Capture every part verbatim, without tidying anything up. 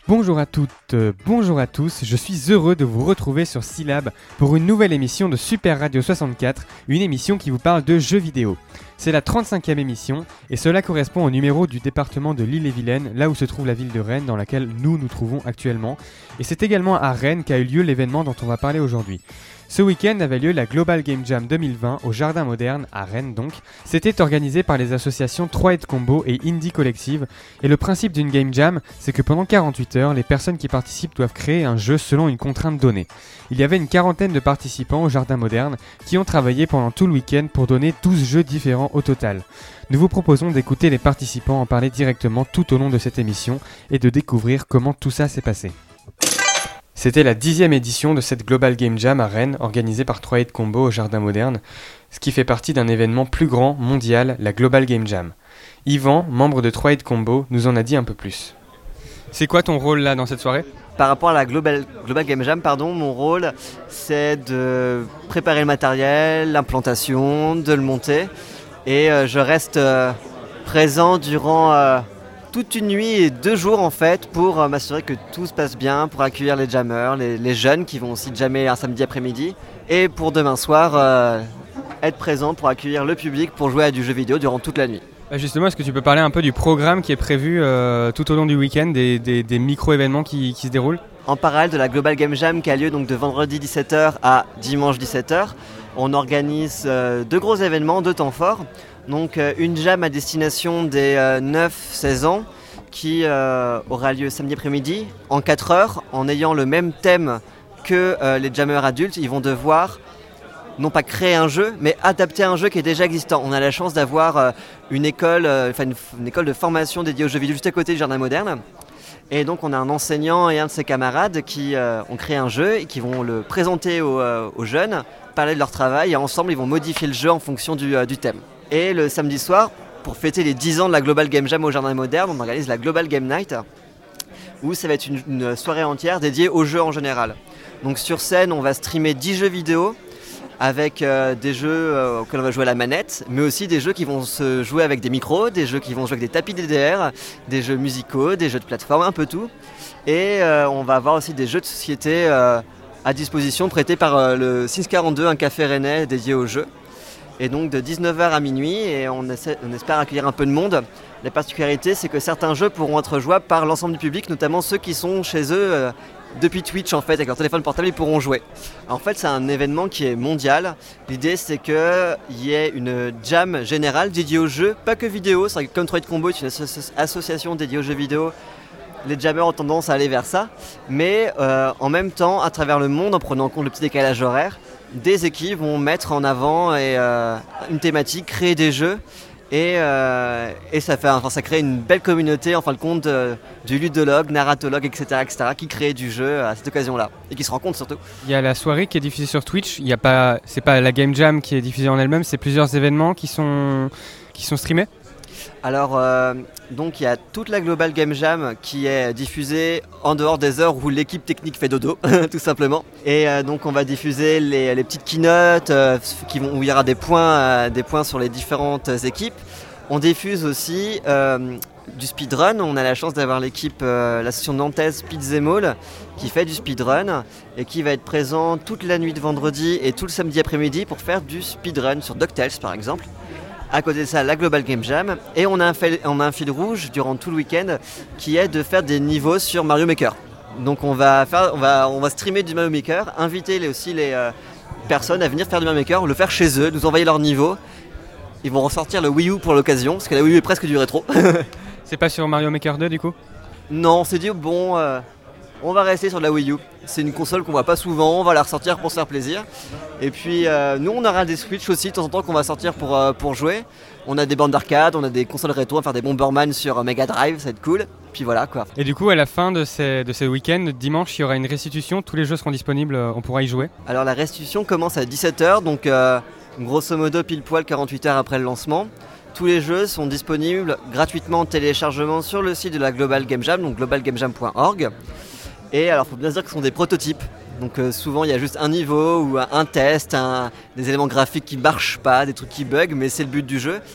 Bonjour à toutes, euh, bonjour à tous, je suis heureux de vous retrouver sur Syllab pour une nouvelle émission de Super Radio soixante-quatre, une émission qui vous parle de jeux vidéo. C'est la trente-cinquième émission et cela correspond au numéro du département de l'Ille-et-Vilaine, là où se trouve la ville de Rennes dans laquelle nous nous trouvons actuellement. Et c'est également à Rennes qu'a eu lieu l'événement dont on va parler aujourd'hui. Ce week-end avait lieu la Global Game Jam deux mille vingt au Jardin Moderne, à Rennes donc. C'était organisé par les associations trois Head Combo et Indie Collective. Et le principe d'une Game Jam, c'est que pendant quarante-huit heures, les personnes qui participent doivent créer un jeu selon une contrainte donnée. Il y avait une quarantaine de participants au Jardin Moderne qui ont travaillé pendant tout le week-end pour donner douze jeux différents au total. Nous vous proposons d'écouter les participants en parler directement tout au long de cette émission et de découvrir comment tout ça s'est passé. C'était la dixième édition de cette Global Game Jam à Rennes, organisée par trois Head Combo au Jardin Moderne, ce qui fait partie d'un événement plus grand, mondial, la Global Game Jam. Yvan, membre de trois Head Combo, nous en a dit un peu plus. C'est quoi ton rôle là dans cette soirée ? Par rapport à la Global, Global Game Jam, pardon, mon rôle, c'est de préparer le matériel, l'implantation, de le monter. Et euh, je reste euh, présent durant... Euh, toute une nuit et deux jours en fait pour euh, m'assurer que tout se passe bien, pour accueillir les jammers, les, les jeunes qui vont aussi jammer un samedi après-midi et pour demain soir euh, être présent pour accueillir le public pour jouer à du jeu vidéo durant toute la nuit. Justement, est-ce que tu peux parler un peu du programme qui est prévu euh, tout au long du week-end, des, des, des micro-événements qui, qui se déroulent ? En parallèle de la Global Game Jam qui a lieu donc de vendredi dix-sept heures à dimanche dix-sept heures, on organise euh, deux gros événements, deux temps forts. Donc euh, une jam à destination des euh, neuf seize ans qui euh, aura lieu samedi après-midi en quatre heures en ayant le même thème que euh, les jammers adultes. Ils vont devoir non pas créer un jeu mais adapter un jeu qui est déjà existant. On a la chance d'avoir euh, une, école, euh, une, une école de formation dédiée aux jeux vidéo juste à côté du Jardin Moderne. Et donc on a un enseignant et un de ses camarades qui euh, ont créé un jeu et qui vont le présenter aux, euh, aux jeunes, parler de leur travail et ensemble ils vont modifier le jeu en fonction du, euh, du thème. Et le samedi soir, pour fêter les dix ans de la Global Game Jam au Jardin Moderne, on organise la Global Game Night, où ça va être une, une soirée entière dédiée aux jeux en général. Donc sur scène, on va streamer dix jeux vidéo, avec euh, des jeux euh, auxquels on va jouer à la manette, mais aussi des jeux qui vont se jouer avec des micros, des jeux qui vont jouer avec des tapis D D R, des jeux musicaux, des jeux de plateforme, un peu tout. Et euh, on va avoir aussi des jeux de société euh, à disposition, prêtés par euh, le six quarante-deux, un café rennais dédié aux jeux. Et donc de dix-neuf heures à minuit, et on, essaie, on espère accueillir un peu de monde. La particularité, c'est que certains jeux pourront être jouables par l'ensemble du public, notamment ceux qui sont chez eux euh, depuis Twitch en fait, avec leur téléphone portable, ils pourront jouer. En fait, c'est un événement qui est mondial. L'idée, c'est qu'il y ait une jam générale dédiée aux jeux, pas que vidéo. C'est vrai que comme trois Head Combo est une asso- association dédiée aux jeux vidéo, les jammers ont tendance à aller vers ça. Mais euh, en même temps, à travers le monde, en prenant en compte le petit décalage horaire, des équipes vont mettre en avant et, euh, une thématique, créer des jeux et, euh, et ça, fait, enfin, ça crée une belle communauté en fin de compte euh, du ludologue, narratologue, et cetera, et cetera qui crée du jeu à cette occasion-là et qui se rencontrent surtout. Il y a la soirée qui est diffusée sur Twitch, il y a pas, c'est pas la Game Jam qui est diffusée en elle-même, c'est plusieurs événements qui sont, qui sont streamés. Alors, euh, donc il y a toute la Global Game Jam qui est diffusée en dehors des heures où l'équipe technique fait dodo, tout simplement. Et euh, donc on va diffuser les, les petites keynotes euh, qui vont, où il y aura des points, euh, des points sur les différentes équipes. On diffuse aussi euh, du speedrun. On a la chance d'avoir l'équipe, euh, l'association nantaise Speedzemol, qui fait du speedrun et qui va être présent toute la nuit de vendredi et tout le samedi après-midi pour faire du speedrun sur DuckTales par exemple. À côté de ça, la Global Game Jam. Et on a, un fil, on a un fil rouge durant tout le week-end qui est de faire des niveaux sur Mario Maker. Donc on va, faire, on va, on va streamer du Mario Maker, inviter les, aussi les euh, personnes à venir faire du Mario Maker, le faire chez eux, nous envoyer leur niveau. Ils vont ressortir le Wii U pour l'occasion, parce que la Wii U est presque du rétro. C'est pas sur Mario Maker deux du coup ? Non, on s'est dit, bon, euh, on va rester sur la Wii U. C'est une console qu'on voit pas souvent, on va la ressortir pour se faire plaisir. Et puis euh, nous on aura des Switch aussi de temps en temps qu'on va sortir pour, euh, pour jouer. On a des bandes d'arcade, on a des consoles rétro, on va faire des Bomberman sur euh, Mega Drive, ça va être cool. Puis voilà quoi. Et du coup à la fin de ces, de ces week-ends, dimanche il y aura une restitution, tous les jeux seront disponibles, on pourra y jouer. Alors la restitution commence à dix-sept heures, donc euh, grosso modo pile poil quarante-huit heures après le lancement. Tous les jeux sont disponibles gratuitement en téléchargement sur le site de la Global Game Jam, donc global game jam point org. Et alors il faut bien se dire que ce sont des prototypes. Donc euh, souvent il y a juste un niveau ou un test, un, des éléments graphiques qui marchent pas, des trucs qui bug, mais c'est le but du jeu.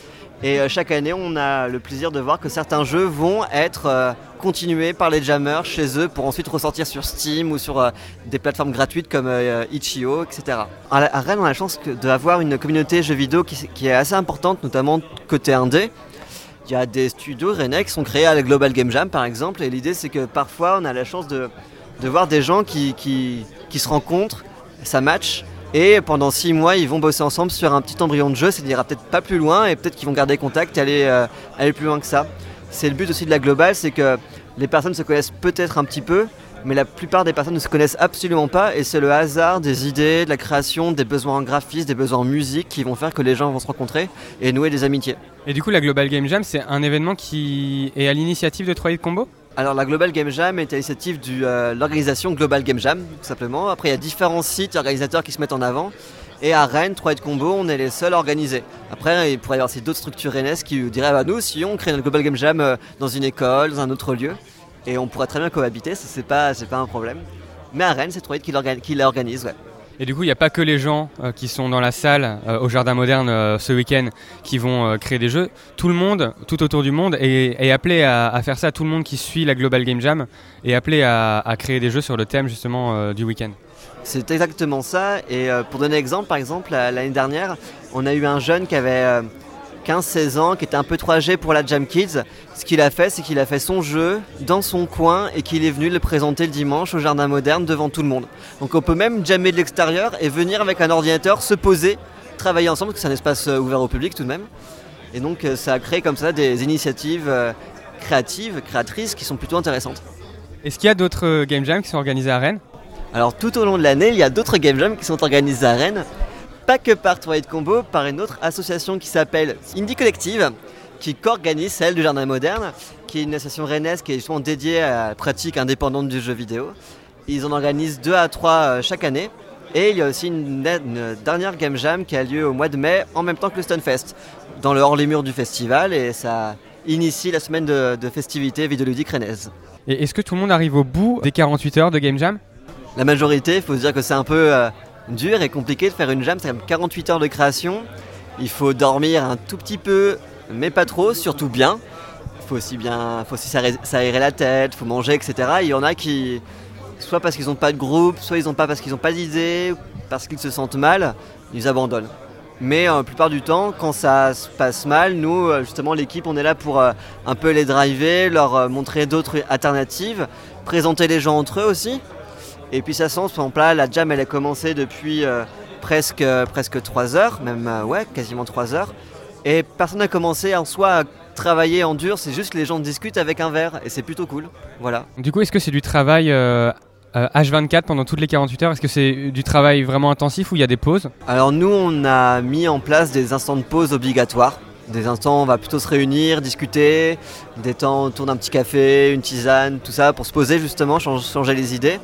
Et euh, chaque année, on a le plaisir de voir que certains jeux vont être euh, continués par les jammers chez eux pour ensuite ressortir sur Steam ou sur euh, des plateformes gratuites comme euh, itch point io, et cetera. À, à Rennes, on a la chance d'avoir une communauté jeux vidéo qui, qui est assez importante, notamment côté indé. Il y a des studios rennais qui sont créés à la Global Game Jam par exemple, et l'idée c'est que parfois on a la chance de, de voir des gens qui, qui, qui se rencontrent, ça match. Et pendant six mois, ils vont bosser ensemble sur un petit embryon de jeu, ça n'ira peut-être pas plus loin et peut-être qu'ils vont garder contact et aller, euh, aller plus loin que ça. C'est le but aussi de la Global, c'est que les personnes se connaissent peut-être un petit peu, mais la plupart des personnes ne se connaissent absolument pas et c'est le hasard des idées, de la création, des besoins en graphisme, des besoins en musique qui vont faire que les gens vont se rencontrer et nouer des amitiés. Et du coup, la Global Game Jam, c'est un événement qui est à l'initiative de trois hit Combo ? Alors la Global Game Jam est à l'initiative de euh, l'organisation Global Game Jam, tout simplement. Après, il y a différents sites organisateurs qui se mettent en avant. Et à Rennes, trois hit Combo, on est les seuls à organiser. Après, il pourrait y avoir d'autres structures rennaises qui diraient bah, nous, si on crée une Global Game Jam euh, dans une école, dans un autre lieu, et on pourrait très bien cohabiter, ça, c'est pas, c'est pas un problème. Mais à Rennes, c'est trois hit qui l'organise, qui l'organise, ouais. Et du coup, il n'y a pas que les gens euh, qui sont dans la salle euh, au Jardin Moderne euh, ce week-end qui vont euh, créer des jeux. Tout le monde, tout autour du monde, est, est appelé à, à faire ça. Tout le monde qui suit la Global Game Jam est appelé à, à créer des jeux sur le thème justement euh, du week-end. C'est exactement ça. Et euh, pour donner exemple, par exemple, l'année dernière, on a eu un jeune qui avait euh, quinze seize ans, qui était un peu trop âgé pour la Jam Kids. Ce qu'il a fait, c'est qu'il a fait son jeu dans son coin et qu'il est venu le présenter le dimanche au Jardin Moderne devant tout le monde. Donc on peut même jammer de l'extérieur et venir avec un ordinateur, se poser, travailler ensemble, parce que c'est un espace ouvert au public tout de même. Et donc ça a créé comme ça des initiatives créatives, créatrices qui sont plutôt intéressantes. Est-ce qu'il y a d'autres Game Jams qui sont organisés à Rennes ? Alors tout au long de l'année, il y a d'autres Game Jams qui sont organisés à Rennes. Pas que par trois hit Combo, par une autre association qui s'appelle Indie Collective, qui co-organise celle du Jardin Moderne, qui est une association rennaise qui est justement dédiée à la pratique indépendante du jeu vidéo. Ils en organisent deux à trois chaque année. Et il y a aussi une, une dernière Game Jam qui a lieu au mois de mai, en même temps que le Stunfest, dans le hors-les-murs du festival, et ça initie la semaine de, de festivités vidéoludiques rennaises. Et est-ce que tout le monde arrive au bout des quarante-huit heures de Game Jam ? La majorité, il faut se dire que c'est un peu euh, dur et compliqué de faire une jam, c'est comme quarante-huit heures de création. Il faut dormir un tout petit peu, mais pas trop, surtout bien. Il faut aussi bien, faut aussi s'aérer la tête, il faut manger, et cetera. Il y en a qui, soit parce qu'ils n'ont pas de groupe, soit ils n'ont pas parce qu'ils n'ont pas d'idée, parce qu'ils se sentent mal, ils abandonnent. Mais euh, la plupart du temps, quand ça se passe mal, nous, euh, justement, l'équipe, on est là pour euh, un peu les driver, leur euh, montrer d'autres alternatives, présenter les gens entre eux aussi. Et puis ça sent, par exemple là, la jam, elle a commencé depuis euh, presque, euh, presque trois heures, même, euh, ouais, quasiment trois heures. Et personne n'a commencé en soi à travailler en dur, c'est juste que les gens discutent avec un verre, et c'est plutôt cool, voilà. Du coup, est-ce que c'est du travail euh, euh, H vingt-quatre pendant toutes les quarante-huit heures ? Est-ce que c'est du travail vraiment intensif ou il y a des pauses ? Alors nous, on a mis en place des instants de pause obligatoires. Des instants où on va plutôt se réunir, discuter, des temps autour d'un petit café, une tisane, tout ça, pour se poser justement, changer les idées.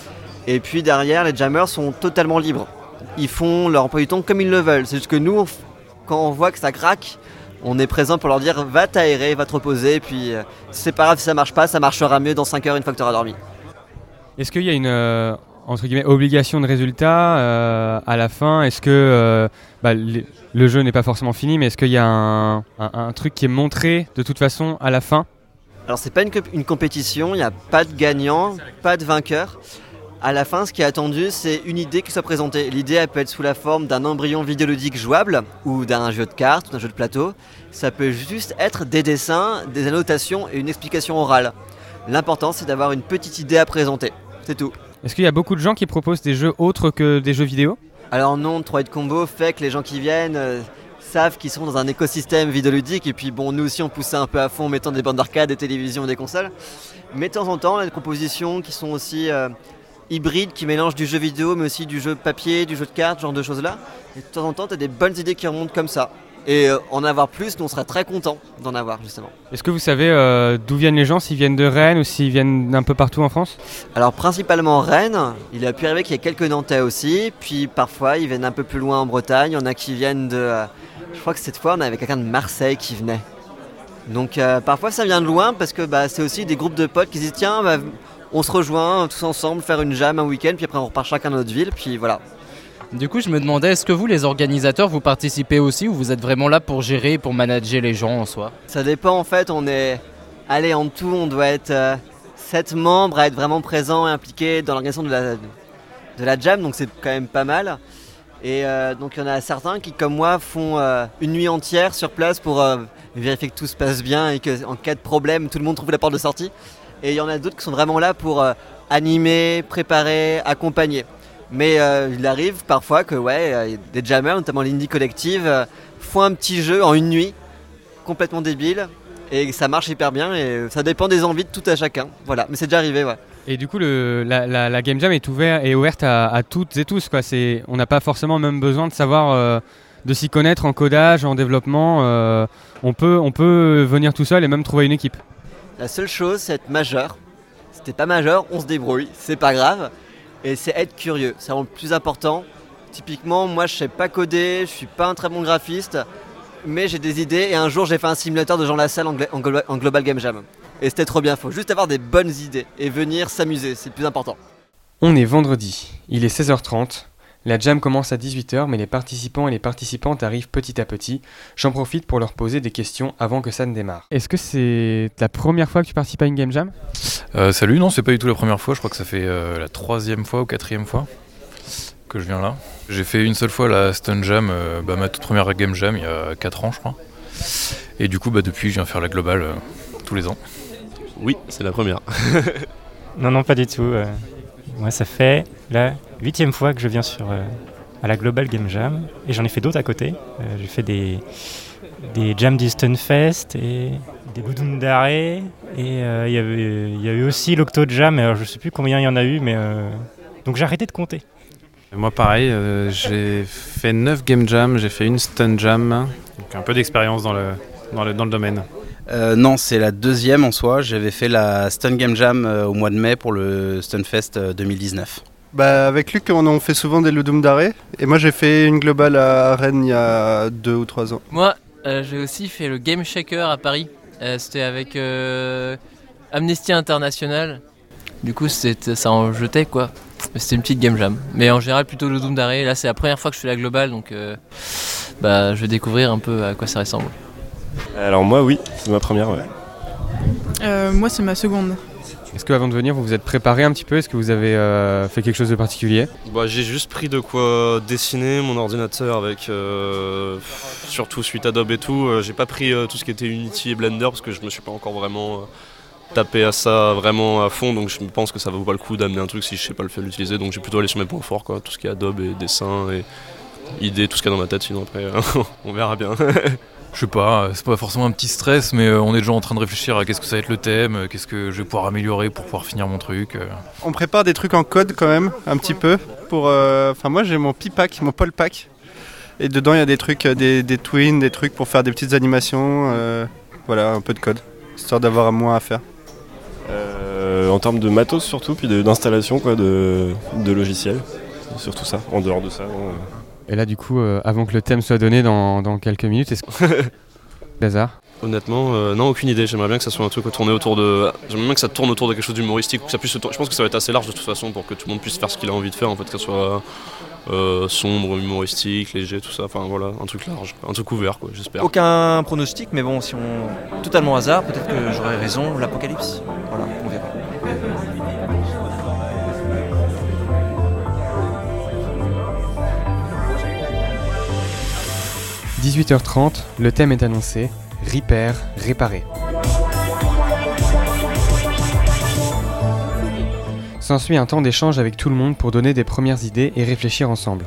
Et puis derrière, les jammers sont totalement libres. Ils font leur emploi du temps comme ils le veulent. C'est juste que nous, quand on voit que ça craque, on est présent pour leur dire va t'aérer, va te reposer, et puis euh, c'est pas grave si ça marche pas, ça marchera mieux dans cinq heures une fois que tu auras dormi. Est-ce qu'il y a une euh, entre guillemets, obligation de résultat euh, à la fin ? Est-ce que euh, bah, les, le jeu n'est pas forcément fini, mais est-ce qu'il y a un, un, un truc qui est montré de toute façon à la fin ? Alors c'est pas une, une compétition, il n'y a pas de gagnant, pas de vainqueur. À la fin, ce qui est attendu, c'est une idée qui soit présentée. L'idée, elle peut être sous la forme d'un embryon vidéoludique jouable ou d'un jeu de cartes ou d'un jeu de plateau. Ça peut juste être des dessins, des annotations et une explication orale. L'important, c'est d'avoir une petite idée à présenter. C'est tout. Est-ce qu'il y a beaucoup de gens qui proposent des jeux autres que des jeux vidéo ? Alors non, trois hit Combo fait que les gens qui viennent euh, savent qu'ils sont dans un écosystème vidéoludique. Et puis bon, nous aussi, on poussait un peu à fond en mettant des bandes d'arcade, des télévisions et des consoles. Mais de temps en temps, on a des propositions qui sont aussi... Euh, hybride qui mélange du jeu vidéo mais aussi du jeu papier, du jeu de cartes, ce genre de choses là. Et de temps en temps, tu as des bonnes idées qui remontent comme ça. Et euh, en avoir plus, nous on serait très contents d'en avoir justement. Est-ce que vous savez euh, d'où viennent les gens, s'ils viennent de Rennes ou s'ils viennent d'un peu partout en France ? Alors principalement Rennes, il a pu arriver qu'il y ait quelques Nantais aussi, puis parfois ils viennent un peu plus loin en Bretagne, il y en a qui viennent de... Euh, je crois que cette fois on avait quelqu'un de Marseille qui venait. Donc euh, parfois ça vient de loin parce que bah, c'est aussi des groupes de potes qui se disent tiens, bah, on se rejoint tous ensemble, faire une jam un week-end, puis après on repart chacun dans notre ville, puis voilà. Du coup, je me demandais, est-ce que vous, les organisateurs, vous participez aussi ou vous êtes vraiment là pour gérer et pour manager les gens en soi? Ça dépend en fait, on est... Allez, en tout, on doit être euh, sept membres à être vraiment présents et impliqués dans l'organisation de la, de la jam, donc c'est quand même pas mal. Et euh, donc il y en a certains qui, comme moi, font euh, une nuit entière sur place pour euh, vérifier que tout se passe bien et qu'en cas de problème, tout le monde trouve la porte de sortie. Et il y en a d'autres qui sont vraiment là pour euh, animer, préparer, accompagner. Mais euh, il arrive parfois que ouais, euh, des jammers, notamment l'Indie Collective, euh, font un petit jeu en une nuit, complètement débile, et ça marche hyper bien, et ça dépend des envies de tout à chacun. Voilà, mais c'est déjà arrivé, ouais. Et du coup, le, la, la, la Game Jam est, ouvert, est ouverte à, à toutes et tous, quoi. C'est, on n'a pas forcément même besoin de savoir, euh, de s'y connaître en codage, en développement. Euh, on, peut, on peut venir tout seul et même trouver une équipe. La seule chose, c'est être majeur. Si t'es pas majeur, on se débrouille, c'est pas grave. Et c'est être curieux, c'est vraiment le plus important. Typiquement, moi je sais pas coder, je suis pas un très bon graphiste, mais j'ai des idées et un jour j'ai fait un simulateur de Jean Lassalle en, gla- en, glo- en Global Game Jam. Et c'était trop bien, faut juste avoir des bonnes idées et venir s'amuser, c'est le plus important. On est vendredi, il est seize heures trente. La jam commence à dix-huit heures, mais les participants et les participantes arrivent petit à petit. J'en profite pour leur poser des questions avant que ça ne démarre. Est-ce que c'est la première fois que tu participes à une Game Jam ? Euh, salut, non, c'est pas du tout la première fois, je crois que ça fait euh, la troisième fois ou quatrième fois que je viens là. J'ai fait une seule fois la Stun Jam, euh, bah, ma toute première Game Jam il y a quatre ans je crois. Et du coup bah, depuis je viens faire la globale euh, tous les ans. Oui, c'est la première. Non, non, pas du tout. Euh, moi ça fait la huitième fois que je viens sur, euh, à la Global Game Jam, et j'en ai fait d'autres à côté. Euh, j'ai fait des, des jams du Stunfest et des Gudum d'arrêt, et euh, il y avait, il y a eu aussi l'Octo Jam, alors je sais plus combien il y en a eu, mais euh, donc j'ai arrêté de compter. Moi pareil, euh, j'ai fait neuf Game Jam, j'ai fait une Stun Jam, donc un peu d'expérience dans le, dans le, dans le domaine. Euh, non, c'est la deuxième en soi. J'avais fait la Stun Game Jam euh, au mois de mai pour le Stunfest euh, deux mille dix-neuf. Bah, avec Luc, on en fait souvent des Ludum d'arrêt. Et moi, j'ai fait une globale à Rennes il y a deux ou trois ans. Moi, euh, j'ai aussi fait le Game Shaker à Paris. Euh, c'était avec euh, Amnesty International. Du coup, c'était, ça en jetait quoi. C'était une petite game jam. Mais en général, plutôt Ludum d'arrêt. Là, c'est la première fois que je fais la globale, donc euh, bah, je vais découvrir un peu à quoi ça ressemble. Alors moi oui, c'est ma première, ouais. Euh, moi c'est ma seconde. Est-ce que avant de venir, vous vous êtes préparé un petit peu ? Est-ce que vous avez euh, fait quelque chose de particulier ? Bah, j'ai juste pris de quoi dessiner mon ordinateur avec euh, surtout suite Adobe et tout. Euh, j'ai pas pris euh, tout ce qui était Unity et Blender parce que je me suis pas encore vraiment euh, tapé à ça vraiment à fond, donc je pense que ça vaut pas le coup d'amener un truc si je sais pas le faire l'utiliser, donc j'ai plutôt allé sur mes points forts quoi, tout ce qui est Adobe et dessin et idées, tout ce qu'il y a dans ma tête, sinon après on verra bien. Je sais pas, c'est pas forcément un petit stress, mais on est déjà en train de réfléchir à qu'est-ce que ça va être le thème, qu'est-ce que je vais pouvoir améliorer pour pouvoir finir mon truc. On prépare des trucs en code quand même, un petit peu. Pour, euh... Enfin, moi j'ai mon Pi-Pack, mon Paul-Pack. Et dedans il y a des trucs, des, des twins, des trucs pour faire des petites animations. Euh... Voilà, un peu de code, histoire d'avoir moins à faire. Euh, en termes de matos surtout, puis de, d'installation quoi, de, de logiciels. Surtout ça, en dehors de ça. Non, euh... Et là, du coup, euh, avant que le thème soit donné dans, dans quelques minutes, est-ce que... Lazare ? Honnêtement, euh, non, aucune idée. J'aimerais bien que ça soit un truc tourné autour de... J'aimerais bien que ça tourne autour de quelque chose d'humoristique. Que ça puisse... Je pense que ça va être assez large de toute façon pour que tout le monde puisse faire ce qu'il a envie de faire. En fait, que ça soit euh, sombre, humoristique, léger, tout ça. Enfin voilà, un truc large, un truc ouvert, quoi, j'espère. Aucun pronostic, mais bon, si on... Totalement hasard, peut-être que j'aurais raison, l'apocalypse. Voilà, on verra. dix-huit heures trente, le thème est annoncé, Repair, réparer. S'ensuit un temps d'échange avec tout le monde pour donner des premières idées et réfléchir ensemble.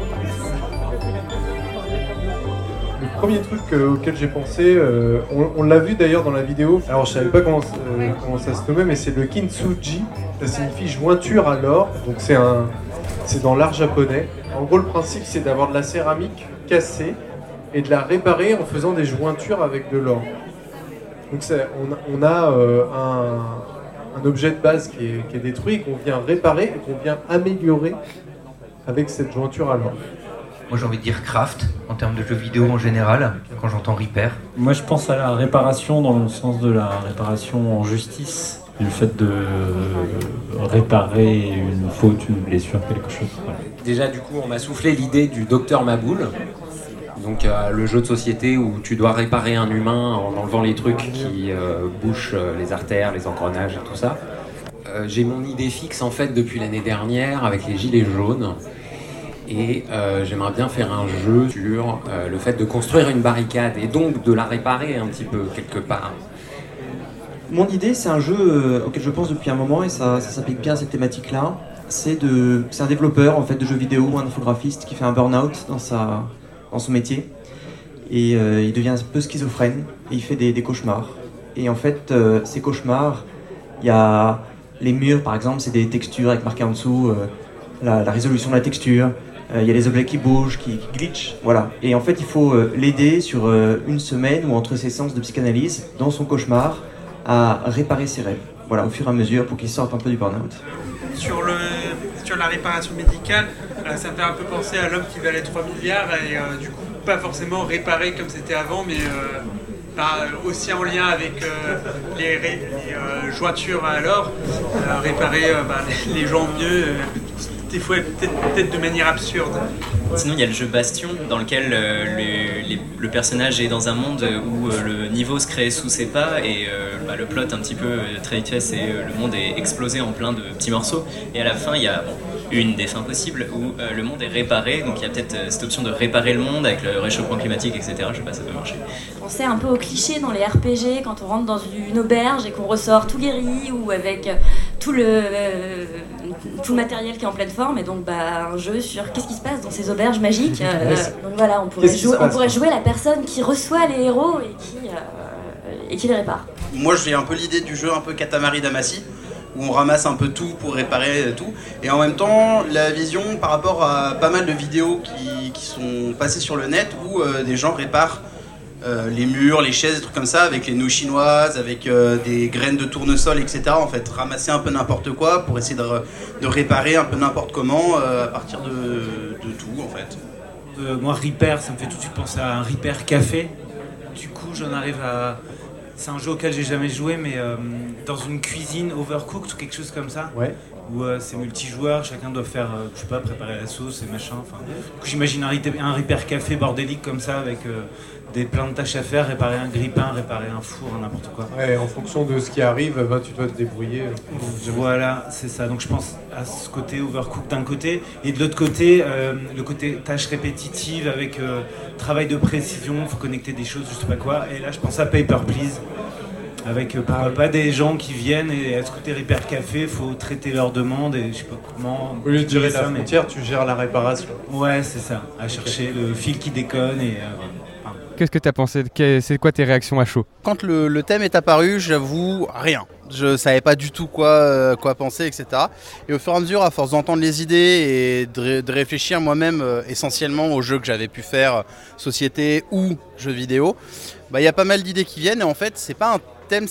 Le premier truc euh, auquel j'ai pensé, euh, on, on l'a vu d'ailleurs dans la vidéo, alors je savais pas comment, euh, comment ça se nommait, mais c'est le kintsugi, ça signifie jointure à l'or, donc c'est, un, c'est dans l'art japonais. En gros, le principe c'est d'avoir de la céramique cassée et de la réparer en faisant des jointures avec de l'or. Donc c'est, on, on a euh, un, un objet de base qui est, qui est détruit, qu'on vient réparer et qu'on vient améliorer avec cette jointure à l'or. Moi j'ai envie de dire craft, en termes de jeux vidéo en général, quand j'entends repair. Moi je pense à la réparation dans le sens de la réparation en justice, du fait de réparer une faute, une blessure, quelque chose. Voilà. Déjà, du coup, on m'a soufflé l'idée du docteur Maboul. Donc, euh, le jeu de société où tu dois réparer un humain en enlevant les trucs qui euh, bouchent euh, les artères, les engrenages et tout ça. Euh, j'ai mon idée fixe, en fait, depuis l'année dernière avec les gilets jaunes. Et euh, j'aimerais bien faire un jeu sur euh, le fait de construire une barricade et donc de la réparer un petit peu, quelque part. Mon idée, c'est un jeu euh, auquel je pense depuis un moment et ça, ça s'applique bien à cette thématique-là. C'est, de, c'est un développeur en fait, de jeux vidéo ou un infographiste qui fait un burn-out dans, sa, dans son métier. Et euh, il devient un peu schizophrène et il fait des, des cauchemars. Et en fait, euh, ces cauchemars, il y a les murs par exemple, c'est des textures avec marqué en dessous euh, la, la résolution de la texture. Il euh, y a les objets qui bougent, qui, qui glitchent, voilà. Et en fait, il faut euh, l'aider sur euh, une semaine ou entre ses séances de psychanalyse, dans son cauchemar, à réparer ses rêves, voilà, au fur et à mesure, pour qu'il sorte un peu du burn-out. Sur, le, sur la réparation médicale, euh, ça me fait un peu penser à l'homme qui valait trois milliards, et euh, du coup, pas forcément réparé comme c'était avant, mais euh, bah, aussi en lien avec euh, les, les euh, jointures à l'or, euh, réparer euh, bah, les, les gens mieux, euh, des fois peut-être, peut-être de manière absurde. Sinon, il y a le jeu Bastion, dans lequel euh, le, les, le personnage est dans un monde où euh, le niveau se crée sous ses pas et euh, bah, le plot un petit peu euh, très vite fait, c'est euh, le monde est explosé en plein de petits morceaux. Et à la fin, il y a bon, une des fins possibles où euh, le monde est réparé. Donc il y a peut-être euh, cette option de réparer le monde avec le réchauffement climatique, et cetera. Je sais pas, ça peut marcher. On sait un peu au cliché dans les R P G quand on rentre dans une auberge et qu'on ressort tout guéri ou avec tout le, euh, tout le matériel qui est en pleine forme. Et donc bah, un jeu sur qu'est-ce qui se passe dans ces auberges magiques. Euh, donc voilà, on pourrait, jouer, on pourrait jouer la personne qui reçoit les héros et qui, euh, et qui les répare. Moi j'ai un peu l'idée du jeu un peu Katamari Damacy, où on ramasse un peu tout pour réparer tout. Et en même temps, la vision par rapport à pas mal de vidéos qui, qui sont passées sur le net où euh, des gens réparent euh, les murs, les chaises, des trucs comme ça, avec les nouilles chinoises, avec euh, des graines de tournesol, et cetera. En fait, ramasser un peu n'importe quoi pour essayer de, de réparer un peu n'importe comment euh, à partir de, de tout, en fait. Euh, moi, Repair, ça me fait tout de suite penser à un Repair Café. Du coup, j'en arrive à... C'est un jeu auquel j'ai jamais joué, mais euh, dans une cuisine overcooked ou quelque chose comme ça, ouais. où euh, c'est multijoueur, chacun doit faire, euh, je sais pas, préparer la sauce et machin. Enfin, du coup, j'imagine un, un Repair Café bordélique comme ça, avec euh, des plein de tâches à faire, réparer un grille-pain, réparer un four, n'importe quoi. Ouais, en fonction de ce qui arrive, bah, tu dois te débrouiller. Voilà, c'est ça. Donc je pense à ce côté overcooked d'un côté, et de l'autre côté, euh, le côté tâches répétitives avec euh, travail de précision, il faut connecter des choses, je sais pas quoi. Et là, je pense à Paper Please. Avec euh, pourquoi pas des gens qui viennent et à ce côté Repair Café, il faut traiter leurs demandes et je sais pas comment. Au lieu de gérer ça, la frontière, mais... tu gères la réparation. Ouais, c'est ça. À chercher le fil qui déconne et. Euh, enfin... Qu'est-ce que t'as pensé? C'est quoi tes réactions à chaud? Quand le, le thème est apparu, j'avoue rien. Je savais pas du tout quoi, euh, quoi penser, et cetera. Et au fur et à mesure, à force d'entendre les idées et de, de réfléchir moi-même euh, essentiellement aux jeux que j'avais pu faire, société ou jeux vidéo, bah il y a pas mal d'idées qui viennent et en fait c'est pas un thème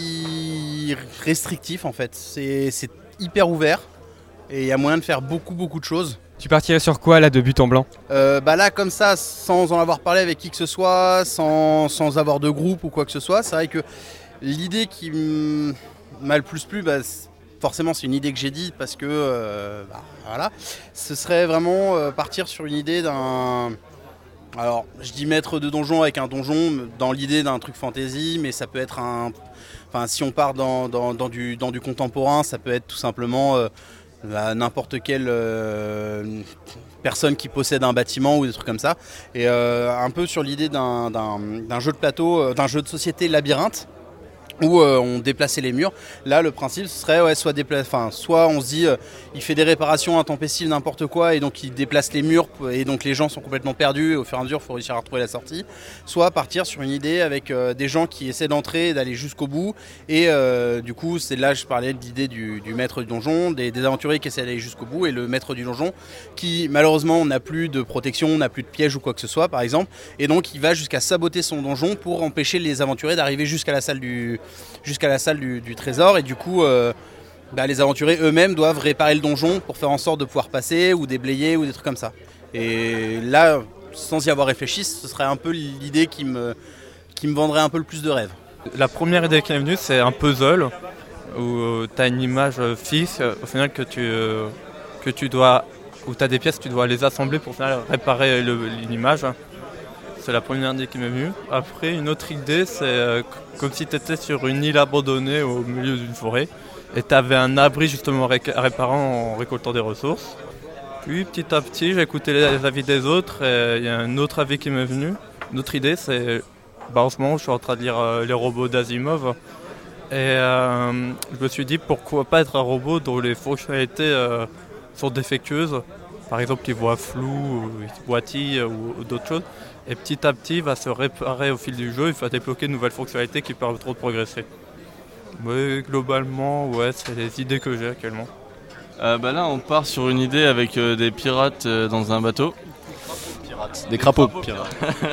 si restrictif en fait, c'est hyper ouvert et il y a moyen de faire beaucoup beaucoup de choses. Tu partirais sur quoi là de but en blanc? euh, Bah là comme ça, sans en avoir parlé avec qui que ce soit, sans, sans avoir de groupe ou quoi que ce soit, c'est vrai que l'idée qui m'a le plus plu, bah, forcément c'est une idée que j'ai dit parce que euh, bah, voilà, ce serait vraiment euh, partir sur une idée d'un... Alors, je dis maître de donjon avec un donjon dans l'idée d'un truc fantasy, mais ça peut être un... Enfin, si on part dans, dans, dans, du, dans du contemporain, ça peut être tout simplement euh, n'importe quelle euh, personne qui possède un bâtiment ou des trucs comme ça. Et euh, un peu sur l'idée d'un jeu de plateau, d'un jeu de société labyrinthe, où euh, on déplaçait les murs. Là, le principe ce serait ouais, soit, enfin, soit on se dit euh, il fait des réparations intempestives, n'importe quoi, et donc il déplace les murs, et donc les gens sont complètement perdus, et au fur et à mesure, il faut réussir à retrouver la sortie. Soit partir sur une idée avec euh, des gens qui essaient d'entrer et d'aller jusqu'au bout, et euh, du coup, c'est là je parlais de l'idée du, du maître du donjon, des, des aventuriers qui essaient d'aller jusqu'au bout, et le maître du donjon qui, malheureusement, n'a plus de protection, n'a plus de piège ou quoi que ce soit, par exemple, et donc il va jusqu'à saboter son donjon pour empêcher les aventuriers d'arriver jusqu'à la salle du jusqu'à la salle du, du trésor, et du coup euh, bah, les aventuriers eux-mêmes doivent réparer le donjon pour faire en sorte de pouvoir passer ou déblayer ou des trucs comme ça. Et là, sans y avoir réfléchi, ce serait un peu l'idée qui me, qui me vendrait un peu le plus de rêve. La première idée qui est venue, c'est un puzzle où tu as une image fixe, au final que tu, euh, que tu dois, où tu as des pièces, tu dois les assembler pour au final, réparer le, l'image. C'est la première idée qui m'est venue. Après, une autre idée, c'est euh, comme si tu étais sur une île abandonnée au milieu d'une forêt et tu avais un abri justement ré- réparant en récoltant des ressources. Puis petit à petit, j'ai écouté les, les avis des autres et il y a un autre avis qui m'est venu. Une autre idée, c'est bah, en ce moment, je suis en train de lire euh, Les robots d'Asimov. Et euh, je me suis dit, pourquoi pas être un robot dont les fonctionnalités euh, sont défectueuses. Par exemple, il voit flou, ou il boitille ou, ou d'autres choses. Et petit à petit, il va se réparer au fil du jeu, il va débloquer de nouvelles fonctionnalités qui permettront de progresser. Mais globalement, ouais, c'est les idées que j'ai actuellement. Euh, bah là, on part sur une idée avec euh, des pirates euh, dans un bateau. Pirates. Des crapauds pirates.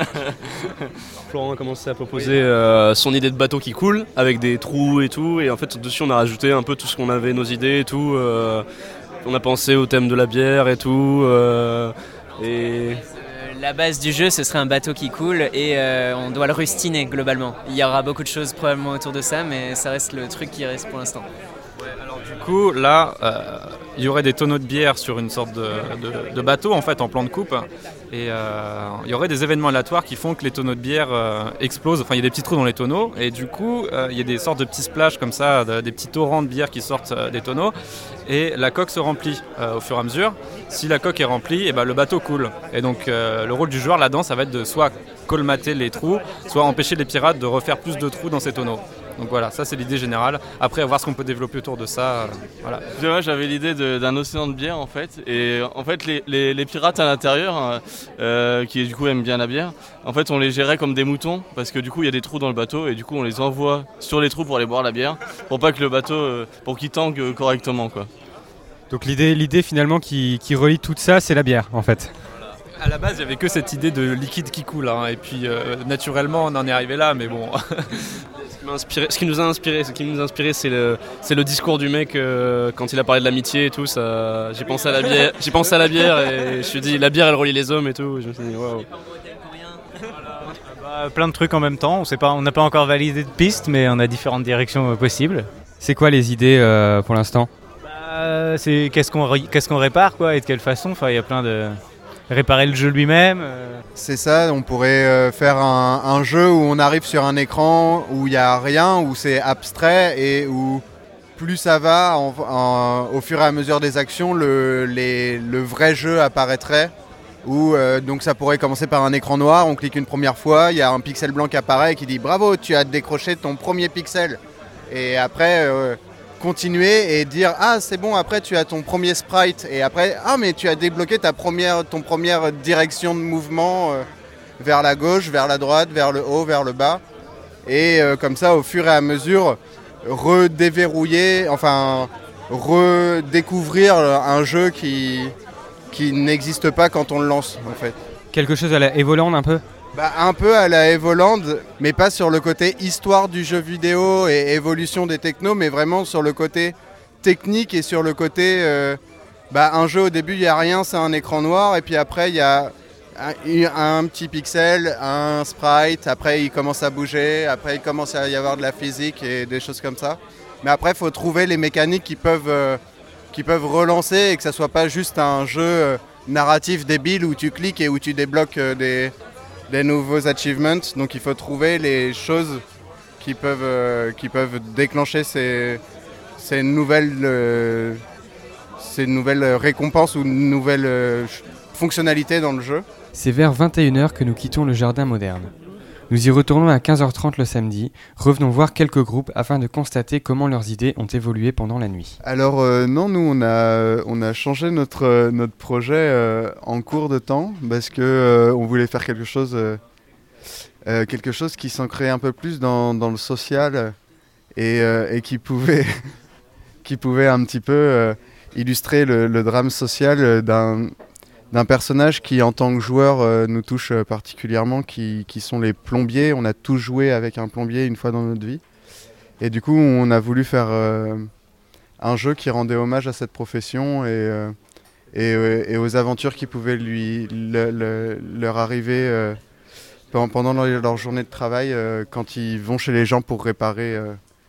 Florent a commencé à proposer euh, son idée de bateau qui coule, avec des trous et tout. Et en fait, dessus, on a rajouté un peu tout ce qu'on avait, nos idées et tout. Euh, on a pensé au thème de la bière et tout. Euh, et... La base du jeu, ce serait un bateau qui coule et euh, on doit le rustiner globalement. Il y aura beaucoup de choses probablement autour de ça, mais ça reste le truc qui reste pour l'instant. Du coup, là, euh, il y aurait des tonneaux de bière sur une sorte de, de, de bateau, en fait, en plan de coupe. Et euh, il y aurait des événements aléatoires qui font que les tonneaux de bière euh, explosent. Enfin, il y a des petits trous dans les tonneaux. Et du coup, euh, il y a des sortes de petits splashes comme ça, de, des petits torrents de bière qui sortent euh, des tonneaux. Et la coque se remplit euh, au fur et à mesure. Si la coque est remplie, et ben, le bateau coule. Et donc, euh, le rôle du joueur là-dedans, ça va être de soit colmater les trous, soit empêcher les pirates de refaire plus de trous dans ces tonneaux. Donc voilà, ça c'est l'idée générale. Après, voir ce qu'on peut développer autour de ça. Euh, voilà. Moi, j'avais l'idée de, d'un océan de bière en fait. Et en fait, les, les, les pirates à l'intérieur, euh, qui du coup aiment bien la bière, en fait, on les gérait comme des moutons parce que du coup, il y a des trous dans le bateau et du coup, on les envoie sur les trous pour aller boire la bière, pour pas que le bateau, euh, pour qu'il tangue correctement, quoi. Donc l'idée, l'idée finalement qui, qui relie tout ça, c'est la bière en fait. À la base, il n'y avait que cette idée de liquide qui coule. Hein, et puis, euh, naturellement, on en est arrivé là, mais bon. Inspiré, ce qui nous a inspiré, ce qui nous a inspiré, c'est le, c'est le discours du mec euh, quand il a parlé de l'amitié et tout. Ça, j'ai pensé à la bière, j'ai pensé à la bière et je me suis dit la bière elle relie les hommes et tout. Je me suis dit waouh. Bah, plein de trucs en même temps. On sait pas, on n'a pas encore validé de piste, mais on a différentes directions euh, possibles. C'est quoi les idées euh, pour l'instant ? Bah, c'est qu'est-ce qu'on ré- qu'est-ce qu'on répare quoi et de quelle façon. Enfin, il y a plein de réparer le jeu lui-même. Euh... C'est ça, on pourrait euh, faire un, un jeu où on arrive sur un écran où il n'y a rien, où c'est abstrait et où plus ça va, en, en, au fur et à mesure des actions, le, les, le vrai jeu apparaîtrait. Où, euh, donc ça pourrait commencer par un écran noir, on clique une première fois, il y a un pixel blanc qui apparaît et qui dit « Bravo, tu as décroché ton premier pixel ». Et après... Euh, continuer et dire ah c'est bon après tu as ton premier sprite et après ah mais tu as débloqué ta première ton première direction de mouvement euh, vers la gauche, vers la droite, vers le haut, vers le bas et euh, comme ça au fur et à mesure redéverrouiller enfin redécouvrir un jeu qui qui n'existe pas quand on le lance en fait. Quelque chose à la Evoland un peu ? Bah, un peu à la Evoland, mais pas sur le côté histoire du jeu vidéo et évolution des technos, mais vraiment sur le côté technique et sur le côté... Euh, bah, un jeu au début, il n'y a rien, c'est un écran noir, et puis après, il y a un, un petit pixel, un sprite, après il commence à bouger, après il commence à y avoir de la physique et des choses comme ça. Mais après, il faut trouver les mécaniques qui peuvent, euh, qui peuvent relancer et que ça ne soit pas juste un jeu euh, narratif débile où tu cliques et où tu débloques euh, des... des nouveaux achievements, donc il faut trouver les choses qui peuvent, euh, qui peuvent déclencher ces, ces, nouvelles, euh, ces nouvelles récompenses ou nouvelles euh, fonctionnalités dans le jeu. C'est vers vingt et une heures que nous quittons le jardin moderne. Nous y retournons à quinze heures trente le samedi, revenons voir quelques groupes afin de constater comment leurs idées ont évolué pendant la nuit. Alors euh, non, nous on a, on a changé notre, euh, notre projet euh, en cours de temps parce qu'on euh, voulait faire quelque chose, euh, euh, quelque chose qui s'ancrait un peu plus dans, dans le social et, euh, et qui, pouvait qui pouvait un petit peu euh, illustrer le, le drame social d'un... d'un personnage qui, en tant que joueur, euh, nous touche particulièrement, qui, qui sont les plombiers. On a tous joué avec un plombier une fois dans notre vie. Et du coup, on a voulu faire euh, un jeu qui rendait hommage à cette profession et, euh, et, euh, et aux aventures qui pouvaient lui, le, le, leur arriver euh, pendant leur, leur journée de travail euh, quand ils vont chez les gens pour réparer, euh,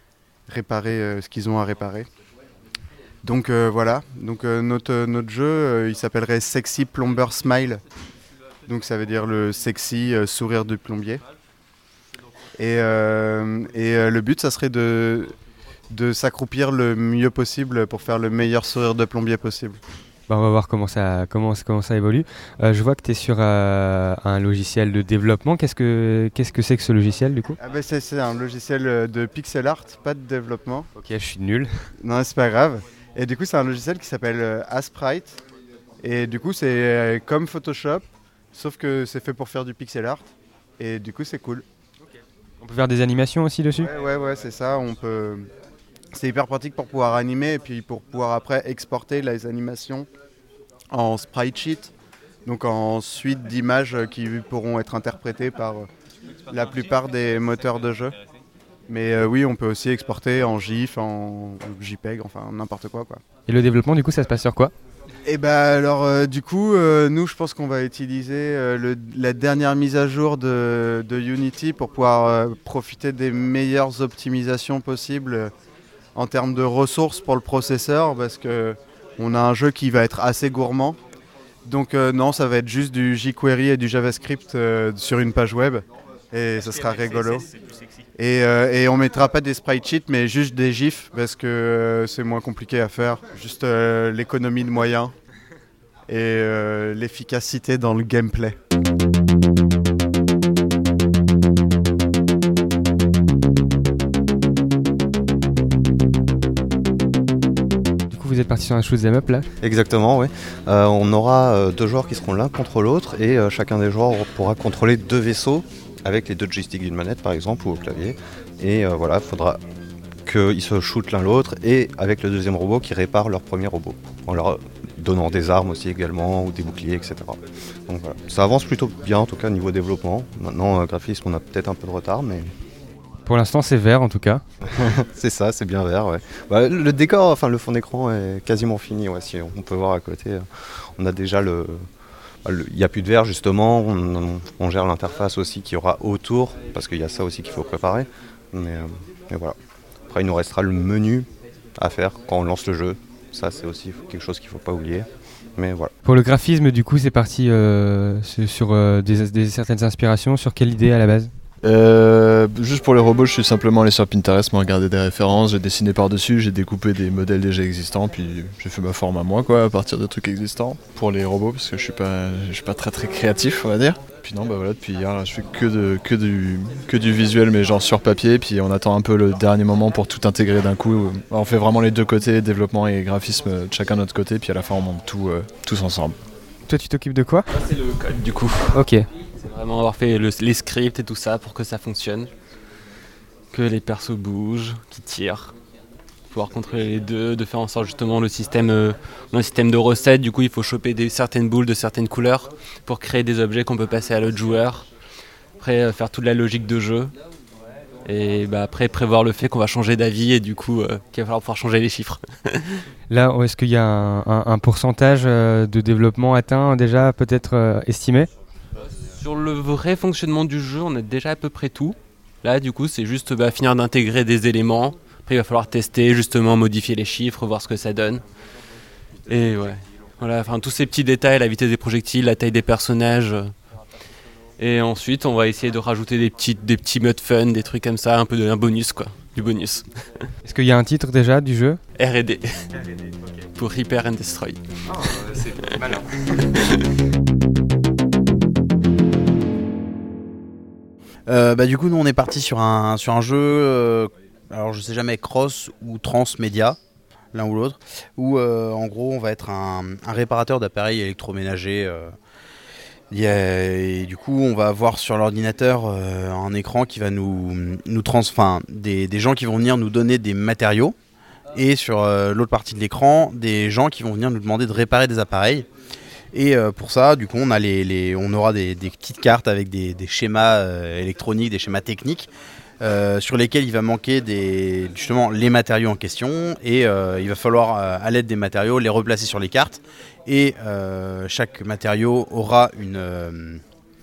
réparer euh, ce qu'ils ont à réparer. Donc euh, voilà, donc euh, notre, notre jeu euh, il s'appellerait Sexy Plumber Smile. Donc ça veut dire le sexy euh, sourire du plombier. Et, euh, et euh, le but ça serait de, de s'accroupir le mieux possible pour faire le meilleur sourire de plombier possible. Bah, on va voir comment ça, comment, comment ça évolue. Euh, je vois que tu es sur euh, un logiciel de développement. Qu'est-ce que, qu'est-ce que c'est que ce logiciel du coup? ah bah, c'est, c'est un logiciel de pixel art, pas de développement. Ok, je suis nul. Non, c'est pas grave. Et du coup, c'est un logiciel qui s'appelle euh, Asprite. Et du coup, c'est euh, comme Photoshop, sauf que c'est fait pour faire du pixel art. Et du coup, c'est cool. Okay. On peut faire des animations aussi dessus? Ouais, ouais, ouais, c'est ça. On peut... C'est hyper pratique pour pouvoir animer et puis pour pouvoir après exporter les animations en sprite sheet. Donc en suite d'images qui pourront être interprétées par la plupart des moteurs de jeu. Mais euh, oui, on peut aussi exporter en GIF, en, en JPEG, enfin n'importe quoi, quoi. Et le développement, du coup, ça se passe sur quoi? Et bah alors, euh, du coup, euh, nous, je pense qu'on va utiliser euh, le, la dernière mise à jour de, de Unity pour pouvoir euh, profiter des meilleures optimisations possibles euh, en termes de ressources pour le processeur, parce que on a un jeu qui va être assez gourmand. Donc euh, non, ça va être juste du jQuery et du JavaScript euh, sur une page web. Et ça sera rigolo. Et, euh, et on mettra pas des sprite sheets, mais juste des gifs, parce que euh, c'est moins compliqué à faire. Juste euh, l'économie de moyens et euh, l'efficacité dans le gameplay. Du coup, vous êtes parti sur un shoot 'em up là? Exactement, oui. Euh, on aura euh, deux joueurs qui seront l'un contre l'autre et euh, chacun des joueurs pourra contrôler deux vaisseaux avec les deux joysticks d'une manette par exemple ou au clavier. Et euh, voilà, il faudra qu'ils se shootent l'un l'autre et avec le deuxième robot qui répare leur premier robot. En leur donnant des armes aussi également ou des boucliers, et cetera. Donc voilà, ça avance plutôt bien en tout cas niveau développement. Maintenant, euh, graphisme, on a peut-être un peu de retard, mais... Pour l'instant, c'est vert en tout cas. C'est ça, c'est bien vert, ouais. Bah, le décor, enfin le fond d'écran est quasiment fini, ouais, si on peut voir à côté. On a déjà le... Il n'y a plus de verre justement, on, on gère l'interface aussi qu'il y aura autour, parce qu'il y a ça aussi qu'il faut préparer. Mais, euh, mais voilà. Après il nous restera le menu à faire quand on lance le jeu. Ça c'est aussi quelque chose qu'il ne faut pas oublier. Mais voilà. Pour le graphisme du coup c'est parti euh, sur euh, des, des, certaines inspirations. Sur quelle idée à la base? Euh, juste pour les robots, je suis simplement allé sur Pinterest, me regarder des références, j'ai dessiné par-dessus, j'ai découpé des modèles déjà existants, puis j'ai fait ma forme à moi quoi, à partir de trucs existants pour les robots, parce que je suis pas, je suis pas très très créatif, on va dire. Puis non, bah voilà, depuis hier, je fais que, de, que, du, que du visuel, mais genre sur papier, puis on attend un peu le dernier moment pour tout intégrer d'un coup. On fait vraiment les deux côtés, développement et graphisme, de chacun de notre côté, puis à la fin on monte tout, euh, tous ensemble. Toi tu t'occupes de quoi? Moi c'est le code du coup. Ok. C'est vraiment avoir fait le, les scripts et tout ça pour que ça fonctionne. Que les persos bougent, qu'ils tirent. Pouvoir contrôler les deux, de faire en sorte justement le système, euh, un système de recettes. Du coup il faut choper des, certaines boules de certaines couleurs pour créer des objets qu'on peut passer à l'autre joueur. Après euh, faire toute la logique de jeu. Et bah, après prévoir le fait qu'on va changer d'avis et du coup euh, qu'il va falloir pouvoir changer les chiffres. Là, est-ce qu'il y a un, un, un pourcentage euh, de développement atteint déjà peut-être euh, estimé? Sur le vrai fonctionnement du jeu, on a déjà à peu près tout. Là, du coup, c'est juste bah, finir d'intégrer des éléments. Après, il va falloir tester, justement, modifier les chiffres, voir ce que ça donne. Et ouais, voilà, enfin tous ces petits détails, la vitesse des projectiles, la taille des personnages. Et ensuite, on va essayer de rajouter des petits, des petits modes fun, des trucs comme ça, un peu de un bonus, quoi, du bonus. Est-ce qu'il y a un titre déjà du jeu? R et D. Pour Repair and Destroy. Oh, c'est malin. Euh, bah, du coup, nous on est parti sur un, sur un jeu, euh, alors je sais jamais, cross ou transmédia, l'un ou l'autre, où euh, en gros on va être un, un réparateur d'appareils électroménagers. Euh, et, et du coup, on va avoir sur l'ordinateur euh, un écran qui va nous, nous trans, enfin, des, des gens qui vont venir nous donner des matériaux, et sur euh, l'autre partie de l'écran, des gens qui vont venir nous demander de réparer des appareils. Et euh, pour ça, du coup, on, a les, les, on aura des, des petites cartes avec des, des schémas euh, électroniques, des schémas techniques, euh, sur lesquels il va manquer des, justement les matériaux en question. Et euh, il va falloir, euh, à l'aide des matériaux, les replacer sur les cartes. Et euh, chaque matériau aura une, euh,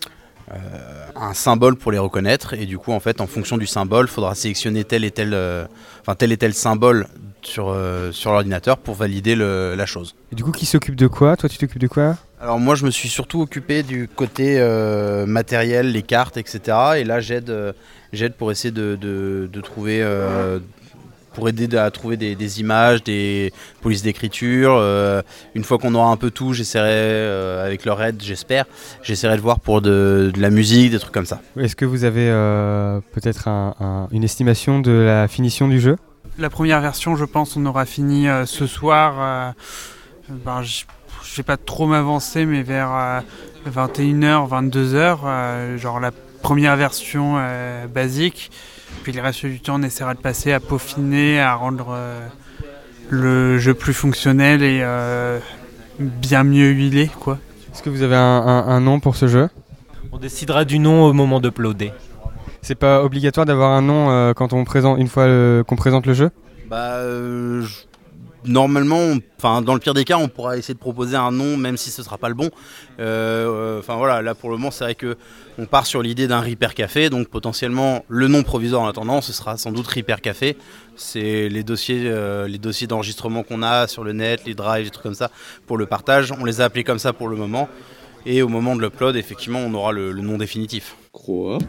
euh, un symbole pour les reconnaître. Et du coup, en fait, en fonction du symbole, il faudra sélectionner tel et tel, euh, enfin, tel et tel symbole sur, euh, sur l'ordinateur pour valider le, la chose. Et du coup, qui s'occupe de quoi? Toi, tu t'occupes de quoi? Alors moi, je me suis surtout occupé du côté euh, matériel, les cartes, et cetera. Et là, j'aide, euh, j'aide pour essayer de, de, de trouver, euh, pour aider à trouver des, des images, des polices d'écriture. Euh, une fois qu'on aura un peu tout, j'essaierai euh, avec leur aide, j'espère, j'essaierai de voir pour de, de la musique, des trucs comme ça. Est-ce que vous avez euh, peut-être un, un, une estimation de la finition du jeu? La première version, je pense, on aura fini euh, ce soir. Euh, ben, je ne vais pas trop m'avancer, mais vers euh, vingt et une heures, vingt-deux heures, euh, genre la première version euh, basique. Puis le reste du temps, on essaiera de passer à peaufiner, à rendre euh, le jeu plus fonctionnel et euh, bien mieux huilé, quoi. Est-ce que vous avez un, un, un nom pour ce jeu? On décidera du nom au moment d'uploader. C'est pas obligatoire d'avoir un nom euh, quand on présente, une fois euh, qu'on présente le jeu? Bah, euh, je... Normalement, enfin dans le pire des cas, on pourra essayer de proposer un nom, même si ce sera pas le bon. Enfin euh, euh, voilà, là pour le moment, c'est vrai que on part sur l'idée d'un Reaper Café, donc potentiellement le nom provisoire en attendant, ce sera sans doute Reaper Café. C'est les dossiers, euh, les dossiers d'enregistrement qu'on a sur le net, les drives, des trucs comme ça pour le partage. On les a appelés comme ça pour le moment, et au moment de l'upload, effectivement, on aura le, le nom définitif. Croix.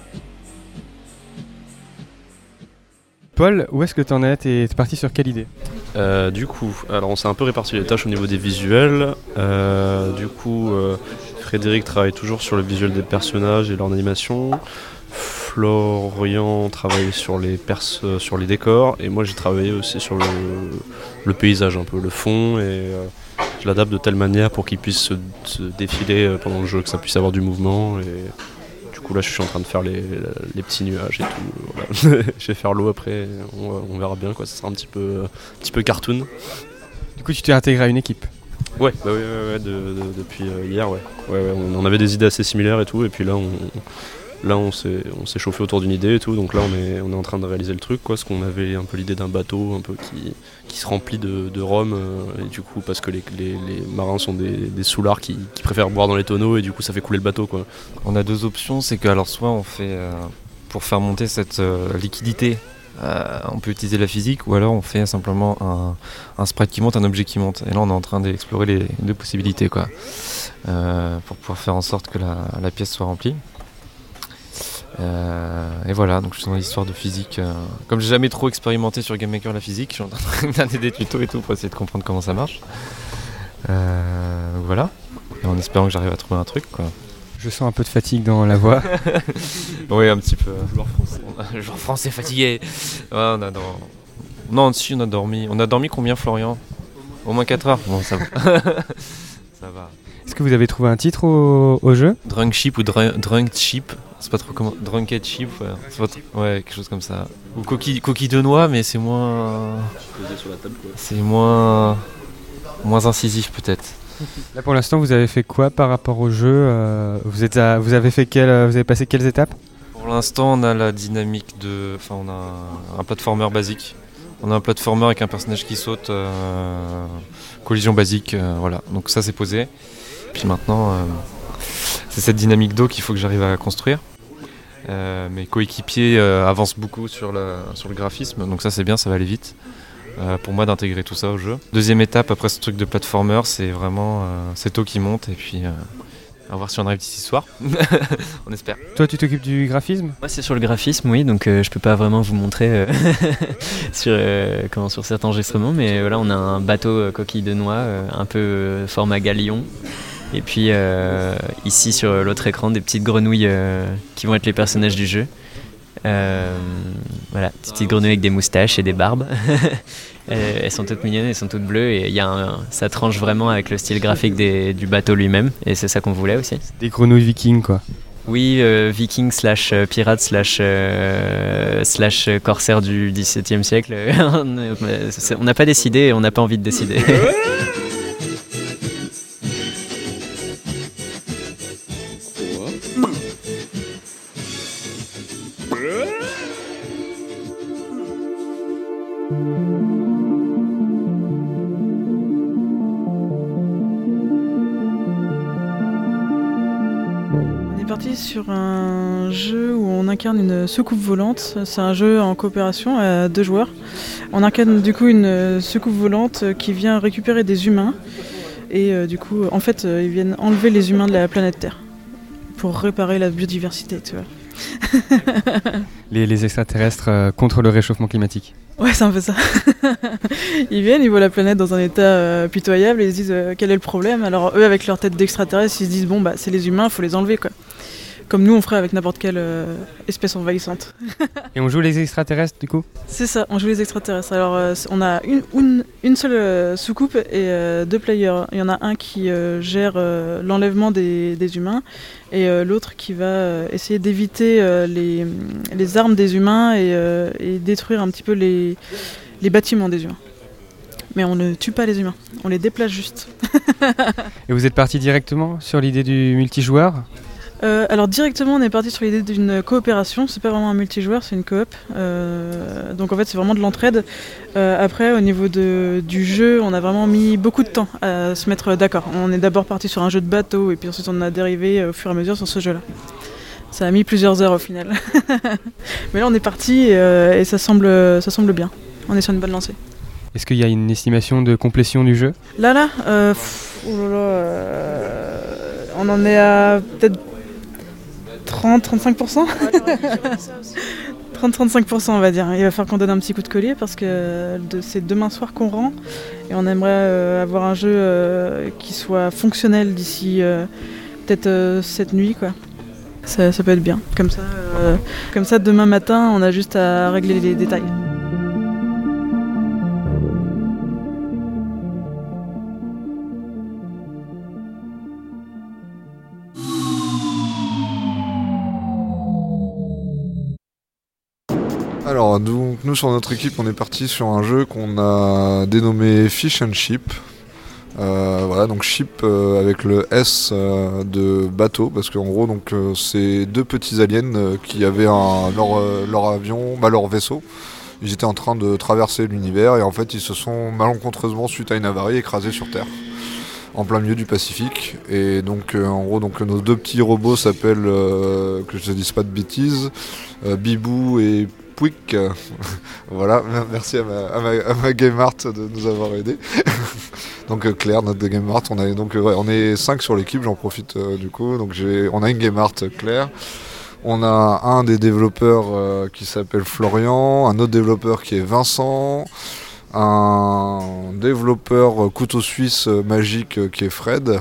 Paul, où est-ce que t'en es? T'es parti sur quelle idée? euh, Du coup, alors on s'est un peu réparti les tâches au niveau des visuels. Euh, du coup, euh, Frédéric travaille toujours sur le visuel des personnages et leur animation. Florian travaille sur les, pers- sur les décors. Et moi, j'ai travaillé aussi sur le, le paysage, un peu le fond. Et euh, je l'adapte de telle manière pour qu'il puisse se, se défiler pendant le jeu, que ça puisse avoir du mouvement. Et du coup, là, je suis en train de faire les, les petits nuages et tout. Voilà. Je vais faire l'eau après, on, on verra bien, quoi. Ça sera un petit peu, un petit peu cartoon. Du coup, tu t'es intégré à une équipe? Ouais, bah ouais, ouais, ouais de, de, depuis euh, hier, ouais. Ouais, ouais. On, on avait des idées assez similaires et tout, et puis là, on, là, on s'est, on s'est chauffé autour d'une idée et tout. Donc là, on est, on est en train de réaliser le truc, quoi. Parce qu'on avait un peu l'idée d'un bateau, un peu qui, qui se remplit de, de rhum, euh, et du coup, parce que les, les, les marins sont des, des soulards qui, qui préfèrent boire dans les tonneaux, et du coup, ça fait couler le bateau, quoi. On a deux options, c'est que alors soit on fait euh, pour faire monter cette euh, liquidité. Euh, on peut utiliser la physique ou alors on fait simplement un, un sprite qui monte, un objet qui monte. Et là on est en train d'explorer les deux possibilités quoi, euh, pour pouvoir faire en sorte que la, la pièce soit remplie. Euh, et voilà, donc je suis dans l'histoire de physique. Euh, comme j'ai jamais trop expérimenté sur GameMaker la physique, je suis en train de regarder des tutos et tout pour essayer de comprendre comment ça marche. Euh, donc voilà, et en espérant que j'arrive à trouver un truc quoi. Je sens un peu de fatigue dans la voix. Oui, un petit peu. Joueur français. Joueur français fatigué. Ouais, on a dans... Non, si, on a dormi. On a dormi combien, Florian? Au moins quatre heures. Bon, ça va. Ça va. Est-ce que vous avez trouvé un titre au, au jeu? Drunk Ship ou dr- Drunk Ship. C'est pas trop comment. Drunked Ship, ouais. C'est pas trop... Ouais, quelque chose comme ça. Ou coquille, coquille de noix, mais c'est moins. Posé sur la table, quoi. C'est moins. Moins incisif, peut-être. Là pour l'instant vous avez fait quoi par rapport au jeu? euh, vous, êtes à, vous, avez fait quel, vous avez passé quelles étapes? Pour l'instant on a la dynamique de... Enfin on a un, un platformer basique. On a un platformer avec un personnage qui saute, euh, collision basique, euh, voilà. Donc ça c'est posé. Puis maintenant euh, c'est cette dynamique d'eau qu'il faut que j'arrive à construire. Euh, mes coéquipiers euh, avancent beaucoup sur, la, sur le graphisme, donc ça c'est bien, ça va aller vite. Euh, pour moi d'intégrer tout ça au jeu. Deuxième étape après ce truc de platformer, c'est vraiment euh, cette eau qui monte et puis euh, à voir si on arrive d'ici ce soir. On espère. Toi tu t'occupes du graphisme? Moi c'est sur le graphisme oui, donc euh, je peux pas vraiment vous montrer euh, sur, euh, comment, sur certains enregistrements, mais voilà, on a un bateau euh, coquille de noix, euh, un peu euh, format galion. Et puis euh, ici sur l'autre écran des petites grenouilles euh, qui vont être les personnages du jeu. Euh, voilà, des petites grenouilles avec des moustaches et des barbes. Elles sont toutes mignonnes, elles sont toutes bleues et y a un, ça tranche vraiment avec le style graphique des, du bateau lui-même et c'est ça qu'on voulait aussi. Des grenouilles vikings quoi. Oui, euh, viking slash euh, pirate slash euh, slash corsaire du dix-septième siècle. On n'a pas décidé et on n'a pas envie de décider. parti sur un jeu où on incarne une soucoupe volante. C'est un jeu en coopération à deux joueurs. On incarne du coup une soucoupe volante qui vient récupérer des humains. Et euh, du coup, en fait, euh, ils viennent enlever les humains de la planète Terre pour réparer la biodiversité, tu vois. les, les extraterrestres euh, contre le réchauffement climatique. Ouais, c'est un peu ça. Ils viennent, ils voient la planète dans un état euh, pitoyable et ils se disent euh, quel est le problème. Alors eux, avec leur tête d'extraterrestre, ils se disent bon bah c'est les humains, il faut les enlever quoi. Comme nous on ferait avec n'importe quelle euh, espèce envahissante. Et on joue les extraterrestres du coup ? C'est ça, on joue les extraterrestres. Alors euh, on a une, une, une seule euh, soucoupe et euh, deux players. Il y en a un qui euh, gère euh, l'enlèvement des, des humains et euh, l'autre qui va euh, essayer d'éviter euh, les, les armes des humains et, euh, et détruire un petit peu les, les bâtiments des humains. Mais on ne tue pas les humains, on les déplace juste. Et vous êtes parti directement sur l'idée du multijoueur ? Euh, alors directement on est parti sur l'idée d'une coopération, c'est pas vraiment un multijoueur, c'est une coop. Euh, donc en fait c'est vraiment de l'entraide. Euh, après au niveau de, du jeu, on a vraiment mis beaucoup de temps à se mettre d'accord. On est d'abord parti sur un jeu de bateau et puis ensuite on a dérivé au fur et à mesure sur ce jeu-là. Ça a mis plusieurs heures au final. Mais là on est parti et, euh, et ça, semble, ça semble bien. On est sur une bonne lancée. Est-ce qu'il y a une estimation de complétion du jeu ? Là là, euh, pff, oh là là euh, on en est à peut-être trente à trente-cinq pour cent. trente à trente-cinq pour cent on va dire. Il va falloir qu'on donne un petit coup de collier parce que de, c'est demain soir qu'on rend et on aimerait euh, avoir un jeu euh, qui soit fonctionnel d'ici euh, peut-être euh, cette nuit quoi. Ça, ça peut être bien. Comme ça, euh, comme ça demain matin on a juste à régler les détails. Alors donc, nous sur notre équipe on est parti sur un jeu qu'on a dénommé Fish and Ship. Euh, voilà donc ship euh, avec le S euh, de bateau parce qu'en gros donc euh, c'est deux petits aliens euh, qui avaient un, leur, euh, leur avion, bah, leur vaisseau. Ils étaient en train de traverser l'univers et en fait ils se sont malencontreusement suite à une avarie écrasés sur Terre en plein milieu du Pacifique. Et donc euh, en gros donc nos deux petits robots s'appellent euh, que je ne dise pas de bêtises euh, Bibou et Pouic. Voilà, merci à ma, à ma, à ma Game Art de nous avoir aidés. Donc euh, Claire, notre Game Art, on a donc euh, ouais, on est cinq sur l'équipe, j'en profite euh, du coup. Donc j'ai, on a une Game Art Claire. On a un des développeurs euh, qui s'appelle Florian, un autre développeur qui est Vincent, un développeur euh, couteau suisse euh, magique euh, qui est Fred.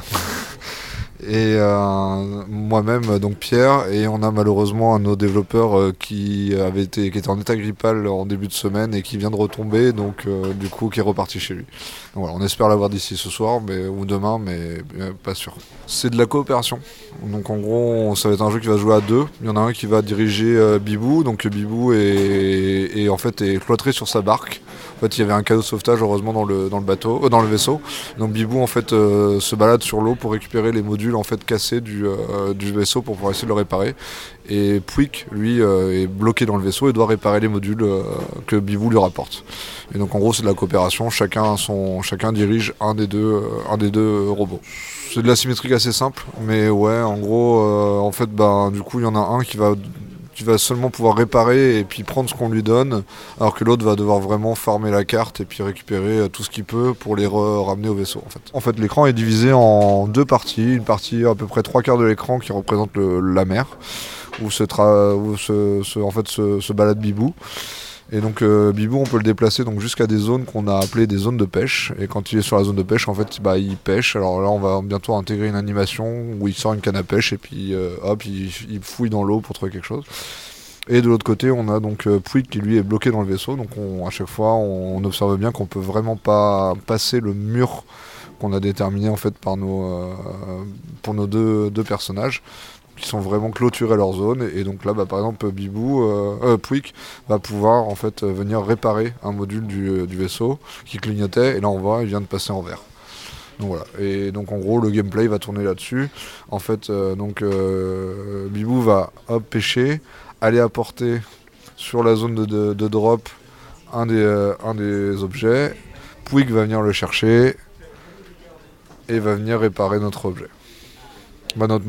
Et euh, moi-même, donc Pierre, et on a malheureusement un de nos développeurs euh, qui avait été, qui était en état grippal en début de semaine et qui vient de retomber, donc euh, du coup qui est reparti chez lui. Donc voilà, on espère l'avoir d'ici ce soir, mais ou demain, mais euh, pas sûr. C'est de la coopération. Donc en gros, ça va être un jeu qui va se jouer à deux. Il y en a un qui va diriger euh, Bibou, donc Bibou est, est en fait est cloîtré sur sa barque. En fait, il y avait un cadeau de sauvetage heureusement dans le dans le bateau, euh, dans le vaisseau. Donc Bibou en fait euh, se balade sur l'eau pour récupérer les modules en fait cassés du euh, du vaisseau pour pouvoir essayer de le réparer. Et Pouic, lui, euh, est bloqué dans le vaisseau et doit réparer les modules euh, que Bibou lui rapporte. Et donc en gros, c'est de la coopération. Chacun son chacun dirige un des deux euh, un des deux robots. C'est de la symétrique assez simple, mais ouais, en gros, euh, en fait, bah, du coup, il y en a un qui va qui va seulement pouvoir réparer et puis prendre ce qu'on lui donne, alors que l'autre va devoir vraiment farmer la carte et puis récupérer tout ce qu'il peut pour les re- ramener au vaisseau. En fait, en fait l'écran est divisé en deux parties. Une partie à peu près trois quarts de l'écran qui représente le, la mer, où se, tra- où se, se, en fait, se, se balade Bibou. Et donc euh, Bibou, on peut le déplacer donc jusqu'à des zones qu'on a appelées des zones de pêche. Et quand il est sur la zone de pêche, en fait, bah, il pêche. Alors là, on va bientôt intégrer une animation où il sort une canne à pêche et puis euh, hop, il, il fouille dans l'eau pour trouver quelque chose. Et de l'autre côté, on a donc euh, Pouic qui lui est bloqué dans le vaisseau. Donc on, à chaque fois, on, on observe bien qu'on peut vraiment pas passer le mur qu'on a déterminé en fait par nos, euh, pour nos deux, deux personnages, qui sont vraiment clôturés leur zone. Et donc là, bah, par exemple, Bibou, euh, euh, Pouic va pouvoir en fait venir réparer un module du, du vaisseau qui clignotait. Et là, on voit, il vient de passer en vert. Donc voilà. Et donc en gros, le gameplay va tourner là-dessus. En fait, euh, donc euh, Bibou va hop pêcher, aller apporter sur la zone de, de, de drop un des, euh, un des objets. Pouic va venir le chercher et va venir réparer notre objet, bah, notre module.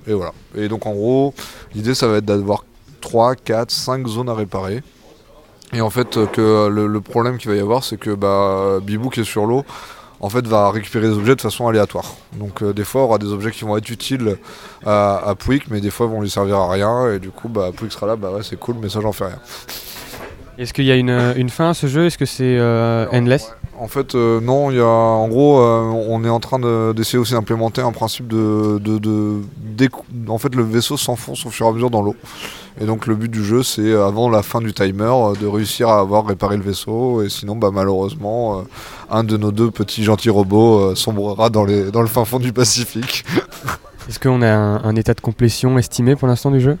Et voilà. Et donc en gros, l'idée ça va être d'avoir trois, quatre, cinq zones à réparer. Et en fait, que le, le problème qu'il va y avoir, c'est que bah, Bibou qui est sur l'eau, en fait, va récupérer des objets de façon aléatoire. Donc euh, des fois, il y aura des objets qui vont être utiles à, à Pouic, mais des fois, ils vont lui servir à rien. Et du coup, bah, Pouic sera là, bah ouais, c'est cool, mais ça, j'en fais rien. Est-ce qu'il y a une, une fin à ce jeu? Est-ce que c'est euh, endless? En fait, euh, non, il y a, en gros, euh, on est en train de, d'essayer aussi d'implémenter un principe de... de, de d'écou- en fait, le vaisseau s'enfonce au fur et à mesure dans l'eau. Et donc, le but du jeu, c'est, avant la fin du timer, de réussir à avoir réparé le vaisseau. Et sinon, bah, malheureusement, euh, un de nos deux petits gentils robots euh, sombrera dans, les, dans le fin fond du Pacifique. Est-ce qu'on a un, un état de complétion estimé pour l'instant du jeu?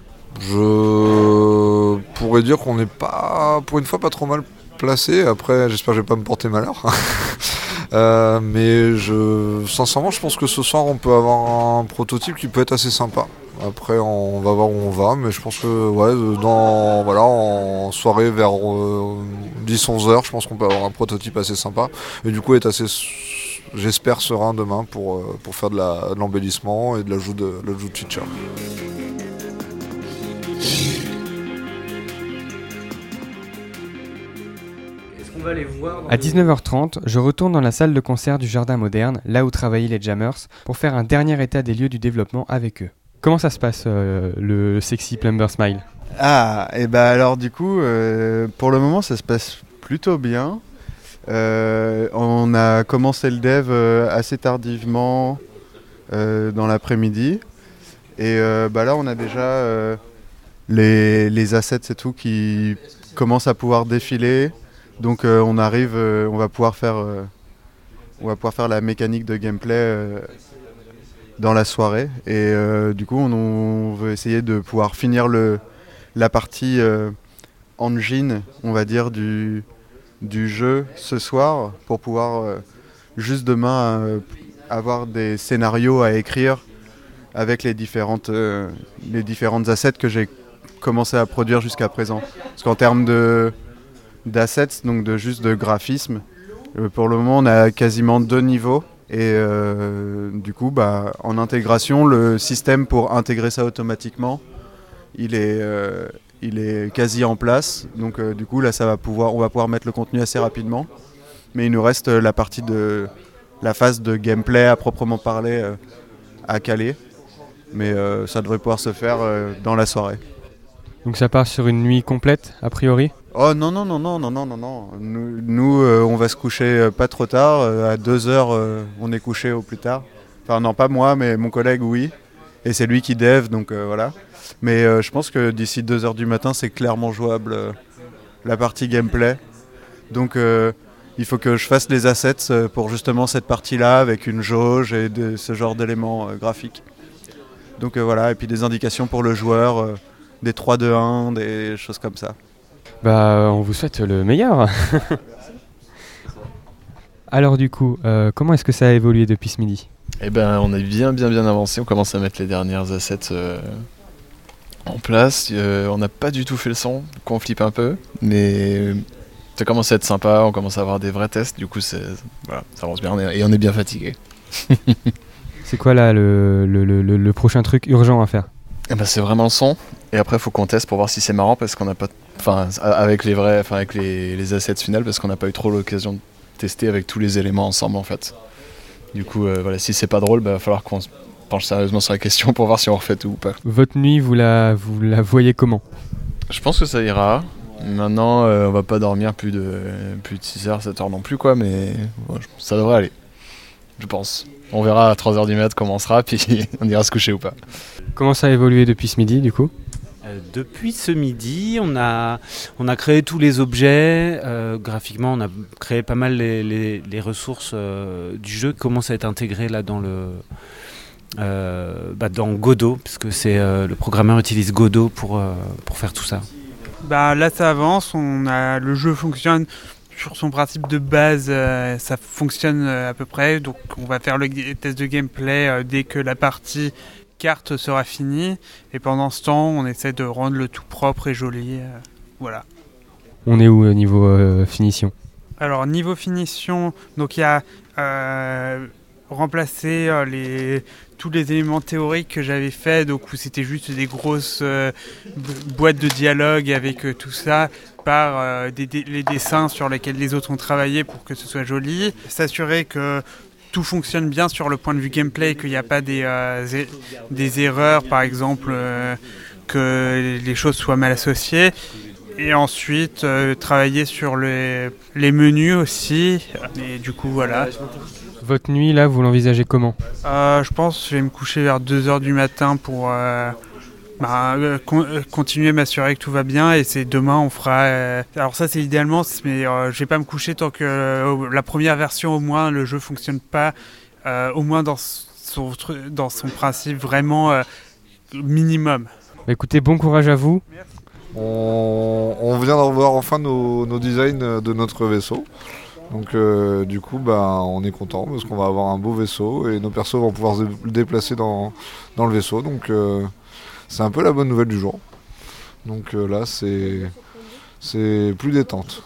Je pourrais dire qu'on n'est pas, pour une fois, pas trop mal placé. Après, j'espère que je vais pas me porter malheur. euh, mais je, sincèrement, je pense que ce soir, on peut avoir un prototype qui peut être assez sympa. Après, on va voir où on va, mais je pense que ouais, dans, voilà, en soirée vers euh, dix onze heures, je pense qu'on peut avoir un prototype assez sympa. Et du coup, être assez, j'espère, serein demain pour, pour faire de, la, de l'embellissement et de l'ajout de, l'ajout de features. Les voir à dix-neuf heures trente, je retourne dans la salle de concert du Jardin Moderne, là où travaillaient les Jammers, pour faire un dernier état des lieux du développement avec eux. Comment ça se passe, euh, le Sexy Plumber Smile? Ah, et bah alors du coup, euh, pour le moment ça se passe plutôt bien. Euh, on a commencé le dev euh, assez tardivement euh, dans l'après-midi. Et euh, bah là on a déjà euh, les, les assets et tout qui commencent à pouvoir défiler. Donc euh, on arrive, euh, on va pouvoir faire, euh, on va pouvoir faire la mécanique de gameplay euh, dans la soirée. Et euh, du coup on, on veut essayer de pouvoir finir le, la partie euh, engine, on va dire, du, du jeu ce soir pour pouvoir euh, juste demain euh, avoir des scénarios à écrire avec les différentes, euh, les différentes assets que j'ai commencé à produire jusqu'à présent. Parce qu'en termes de d'assets, donc de juste de graphisme. Euh, pour le moment, on a quasiment deux niveaux. Et euh, du coup, bah, en intégration, le système pour intégrer ça automatiquement, il est, euh, il est quasi en place. Donc euh, du coup, là, ça va pouvoir, on va pouvoir mettre le contenu assez rapidement. Mais il nous reste la partie de la phase de gameplay à proprement parler euh, à caler. Mais euh, ça devrait pouvoir se faire euh, dans la soirée. Donc ça part sur une nuit complète, a priori? Oh non, non, non, non, non, non, non, non. Nous, nous euh, on va se coucher euh, pas trop tard. Euh, à deux heures, euh, on est couché au plus tard. Enfin, non, pas moi, mais mon collègue, oui. Et c'est lui qui dev, donc euh, voilà. Mais euh, je pense que d'ici deux heures du matin, c'est clairement jouable, euh, la partie gameplay. Donc euh, il faut que je fasse les assets euh, pour justement cette partie-là, avec une jauge et de, ce genre d'éléments euh, graphiques. Donc euh, voilà, et puis des indications pour le joueur, euh, des trois deux un, des choses comme ça. Bah, on vous souhaite le meilleur. Alors du coup, euh, comment est-ce que ça a évolué depuis ce midi? Eh ben, on a bien bien bien avancé, on commence à mettre les dernières assets euh, en place. Euh, on n'a pas du tout fait le son, qu'on flippe un peu, mais ça commence à être sympa, on commence à avoir des vrais tests, du coup c'est, voilà, ça avance bien on est, et on est bien fatigué. C'est quoi là le, le, le, le prochain truc urgent à faire? Eh ben, c'est vraiment le son, et après il faut qu'on teste pour voir si c'est marrant, parce qu'on n'a pas, enfin avec les vrais, enfin avec les, les assets finales, parce qu'on n'a pas eu trop l'occasion de tester avec tous les éléments ensemble en fait. Du coup, euh, voilà, si c'est pas drôle, il bah, va falloir qu'on se penche sérieusement sur la question pour voir si on refait tout ou pas. Votre nuit, vous la, vous la voyez comment? Je pense que ça ira. Maintenant, euh, on va pas dormir plus de, plus de six heures, sept heures non plus, quoi, mais bon, ça devrait aller. Je pense. On verra à trois heures du mat comment on sera, puis on ira se coucher ou pas. Comment ça a évolué depuis ce midi, du coup? Euh, depuis ce midi, on a, on a créé tous les objets. Euh, graphiquement, on a créé pas mal les, les, les ressources euh, du jeu qui commencent à être intégrées là dans le euh, bah, dans Godot, parce que c'est euh, le programmeur utilise Godot pour euh, pour faire tout ça. Bah là, ça avance. On a le jeu fonctionne sur son principe de base. Euh, ça fonctionne euh, à peu près. Donc, on va faire le test de gameplay euh, dès que la partie carte sera finie, et pendant ce temps on essaie de rendre le tout propre et joli, euh, voilà. On est où au niveau euh, finition? Alors niveau finition, donc il y a euh, remplacer euh, les, tous les éléments théoriques que j'avais fait, donc où c'était juste des grosses euh, boîtes de dialogue avec euh, tout ça, par euh, des, des, les dessins sur lesquels les autres ont travaillé pour que ce soit joli. S'assurer que tout fonctionne bien sur le point de vue gameplay, qu'il n'y a pas des, euh, zé- des erreurs, par exemple, euh, que les choses soient mal associées. Et ensuite, euh, travailler sur les, les menus aussi. Et du coup, voilà. Votre nuit, là, vous l'envisagez comment ? Euh, je pense que je vais me coucher vers deux heures du matin pour euh, bah, euh, con- euh, continuer à m'assurer que tout va bien. Et c'est demain, on fera... Euh, alors ça, c'est idéalement, mais euh, je vais pas me coucher tant que euh, la première version, au moins, le jeu fonctionne pas. Euh, au moins dans son, dans son principe vraiment euh, minimum. Bah, écoutez, bon courage à vous. On, on vient de revoir enfin nos, nos designs de notre vaisseau. Donc euh, du coup bah, on est content parce qu'on va avoir un beau vaisseau et nos persos vont pouvoir se déplacer dans, dans le vaisseau. Donc euh, c'est un peu la bonne nouvelle du jour. Donc euh, là c'est, c'est plus détente.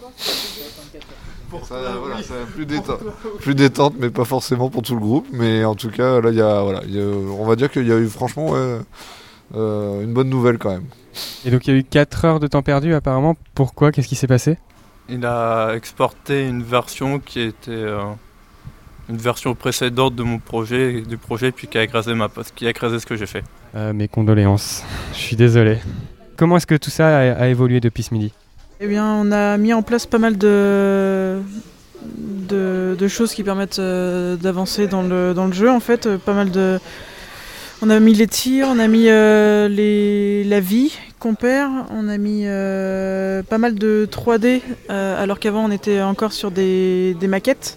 Ça, voilà, ça plus, détente, plus détente mais pas forcément pour tout le groupe. Mais en tout cas là y a, voilà, y a, on va dire qu'il y a eu franchement ouais, euh, une bonne nouvelle quand même. Et donc il y a eu quatre heures de temps perdu apparemment. Pourquoi ? Qu'est-ce qui s'est passé ? Il a exporté une version qui était euh, une version précédente de mon projet, du projet, puis qui a écrasé ma poste, qui a écrasé ce que j'ai fait. Euh, mes condoléances. Je suis désolé. Comment est-ce que tout ça a, a évolué depuis ce midi ? Eh bien, on a mis en place pas mal de, de, de choses qui permettent euh, d'avancer dans le, dans le jeu. En fait, euh, pas mal de... On a mis les tirs, on a mis euh, les, la vie qu'on perd, on a mis euh, pas mal de trois D, euh, alors qu'avant on était encore sur des, des maquettes.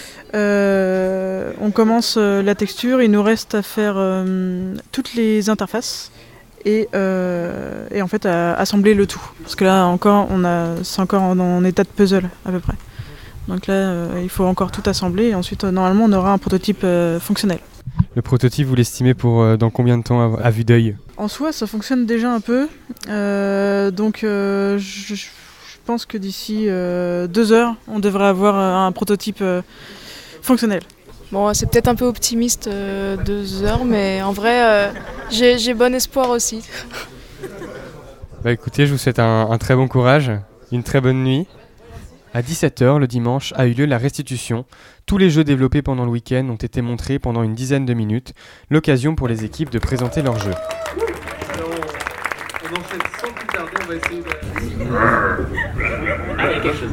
Euh, on commence euh, la texture, il nous reste à faire euh, toutes les interfaces et, euh, et en fait à assembler le tout. Parce que là encore, on a, c'est encore en, en état de puzzle à peu près. Donc là, euh, il faut encore tout assembler et ensuite euh, normalement on aura un prototype euh, fonctionnel. Le prototype, vous l'estimez pour euh, dans combien de temps à, à vue d'œil ? En soi, ça fonctionne déjà un peu. Euh, donc, euh, je, je pense que d'ici euh, deux heures, on devrait avoir un prototype euh, fonctionnel. Bon, c'est peut-être un peu optimiste, euh, deux heures, mais en vrai, euh, j'ai, j'ai bon espoir aussi. Bah écoutez, je vous souhaite un, un très bon courage, une très bonne nuit. À dix-sept heures, le dimanche, a eu lieu la restitution. Tous les jeux développés pendant le week-end ont été montrés pendant une dizaine de minutes. L'occasion pour les équipes de présenter leurs jeux. Alors, on enchaîne sans plus tarder, on va essayer de... Ah, il y a quelque chose.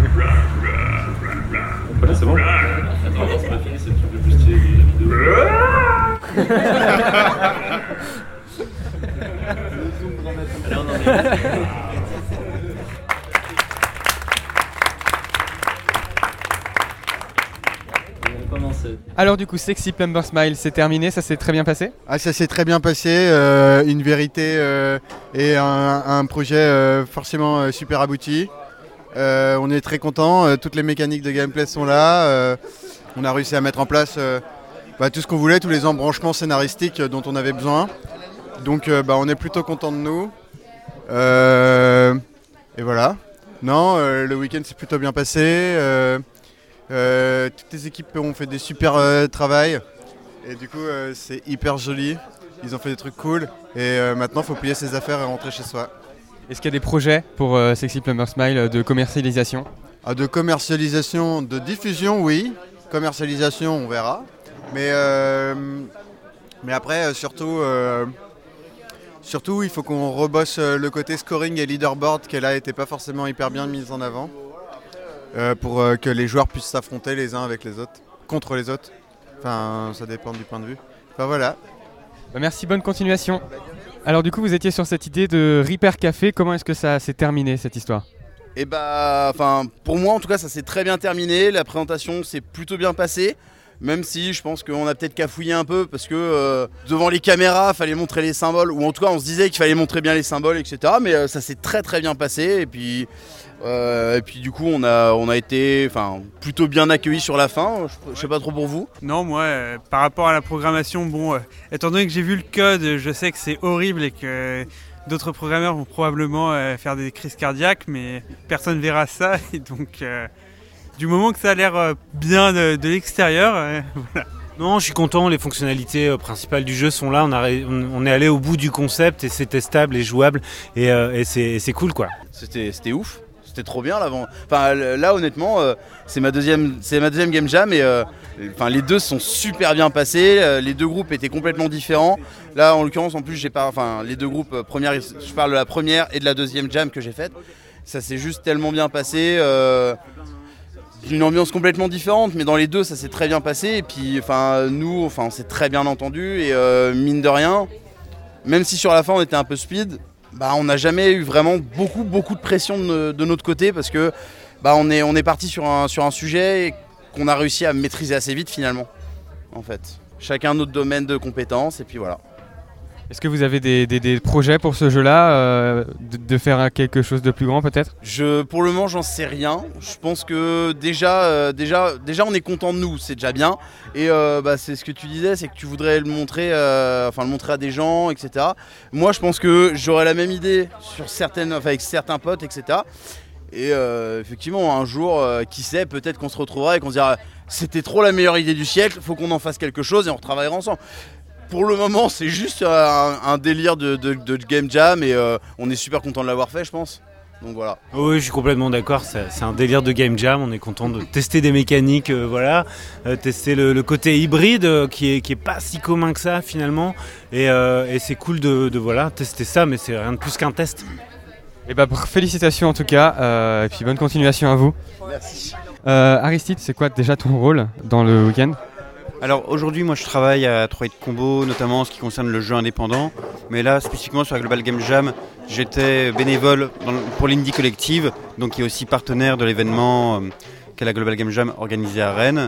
Voilà, c'est bon. Attends, non, c'est pas fini, c'est le truc le plus stylé de la vidéo. Allez, on en est. Alors du coup, Sexy Plumber Smile, c'est terminé, ça s'est très bien passé ? Ah, ça s'est très bien passé, euh, une vérité euh, et un, un projet euh, forcément euh, super abouti. Euh, on est très contents, euh, toutes les mécaniques de gameplay sont là. Euh, on a réussi à mettre en place euh, bah, tout ce qu'on voulait, tous les embranchements scénaristiques dont on avait besoin. Donc euh, bah, on est plutôt contents de nous. Euh, et voilà. Non, euh, le week-end s'est plutôt bien passé. Euh, Euh, toutes les équipes ont fait des super euh, travail et du coup euh, c'est hyper joli, ils ont fait des trucs cool et euh, maintenant il faut plier ses affaires et rentrer chez soi. Est-ce qu'il y a des projets pour euh, Sexy Plumber Smile euh, de commercialisation ? Ah, de commercialisation, de diffusion oui, commercialisation on verra, mais, euh, mais après euh, surtout, euh, surtout il faut qu'on rebosse euh, le côté scoring et leaderboard qui là n'était pas forcément hyper bien mis en avant. Euh, pour euh, que les joueurs puissent s'affronter les uns avec les autres, contre les autres. Enfin, ça dépend du point de vue. Enfin voilà. Bah, merci, bonne continuation. Alors du coup, vous étiez sur cette idée de Repair Café. Comment est-ce que ça s'est terminé cette histoire ? Et bah, enfin, pour moi en tout cas, ça s'est très bien terminé. La présentation s'est plutôt bien passée. Même si je pense qu'on a peut-être cafouillé un peu parce que euh, devant les caméras, il fallait montrer les symboles. Ou en tout cas, on se disait qu'il fallait montrer bien les symboles, et cetera. Mais euh, ça s'est très très bien passé. Et puis, euh, et puis du coup, on a, on a été enfin, plutôt bien accueillis sur la fin. Je, je sais pas trop pour vous. Non, moi, euh, par rapport à la programmation, bon, euh, étant donné que j'ai vu le code, je sais que c'est horrible et que d'autres programmeurs vont probablement euh, faire des crises cardiaques, mais personne verra ça. Et donc... Euh, Du moment que ça a l'air bien de, de l'extérieur, euh, voilà. Non, je suis content, les fonctionnalités euh, principales du jeu sont là, on, a, on, on est allé au bout du concept et c'est testable et jouable et, euh, et c'est, c'est cool quoi. C'était, c'était ouf, c'était trop bien l'avant. Enfin là honnêtement, euh, c'est, ma deuxième, c'est ma deuxième game jam et euh, enfin, les deux sont super bien passés, euh, les deux groupes étaient complètement différents. Là en l'occurrence en plus j'ai pas, enfin les deux groupes, euh, première, je parle de la première et de la deuxième jam que j'ai faite. Ça s'est juste tellement bien passé. Euh, Une ambiance complètement différente, mais dans les deux ça s'est très bien passé. Et puis enfin nous, enfin on s'est très bien entendu et euh, mine de rien, même si sur la fin on était un peu speed, bah on n'a jamais eu vraiment beaucoup beaucoup de pression de, de notre côté parce que bah on est on est parti sur un sur un sujet qu'on a réussi à maîtriser assez vite finalement. En fait, chacun notre domaine de compétences et puis voilà. Est-ce que vous avez des, des, des projets pour ce jeu-là, euh, de, de faire quelque chose de plus grand peut-être ? Je, pour le moment, j'en sais rien. Je pense que déjà, euh, déjà, déjà, on est content de nous, c'est déjà bien. Et euh, bah, c'est ce que tu disais, c'est que tu voudrais le montrer, euh, enfin le montrer à des gens, et cetera. Moi, je pense que j'aurais la même idée sur certaines, enfin, avec certains potes, et cetera. Et euh, effectivement, un jour, euh, qui sait, peut-être qu'on se retrouvera et qu'on se dira, c'était trop la meilleure idée du siècle, faut qu'on en fasse quelque chose et on retravaillera ensemble. Pour le moment, c'est juste un, un délire de, de, de game jam et euh, on est super content de l'avoir fait, je pense. Donc voilà. Oui, je suis complètement d'accord. C'est, c'est un délire de game jam. On est content de tester des mécaniques, euh, voilà, euh, tester le, le côté hybride euh, qui est qui est pas si commun que ça finalement. Et, euh, et c'est cool de, de voilà tester ça, mais c'est rien de plus qu'un test. Et bah félicitations en tout cas, euh, et puis bonne continuation à vous. Merci. Euh, Aristide, c'est quoi déjà ton rôle dans le week-end ? Alors aujourd'hui moi je travaille à trois hit Combo, notamment en ce qui concerne le jeu indépendant, mais là spécifiquement sur la Global Game Jam, j'étais bénévole dans le, pour l'Indie Collective, donc qui est aussi partenaire de l'événement euh, qu'est la Global Game Jam organisée à Rennes.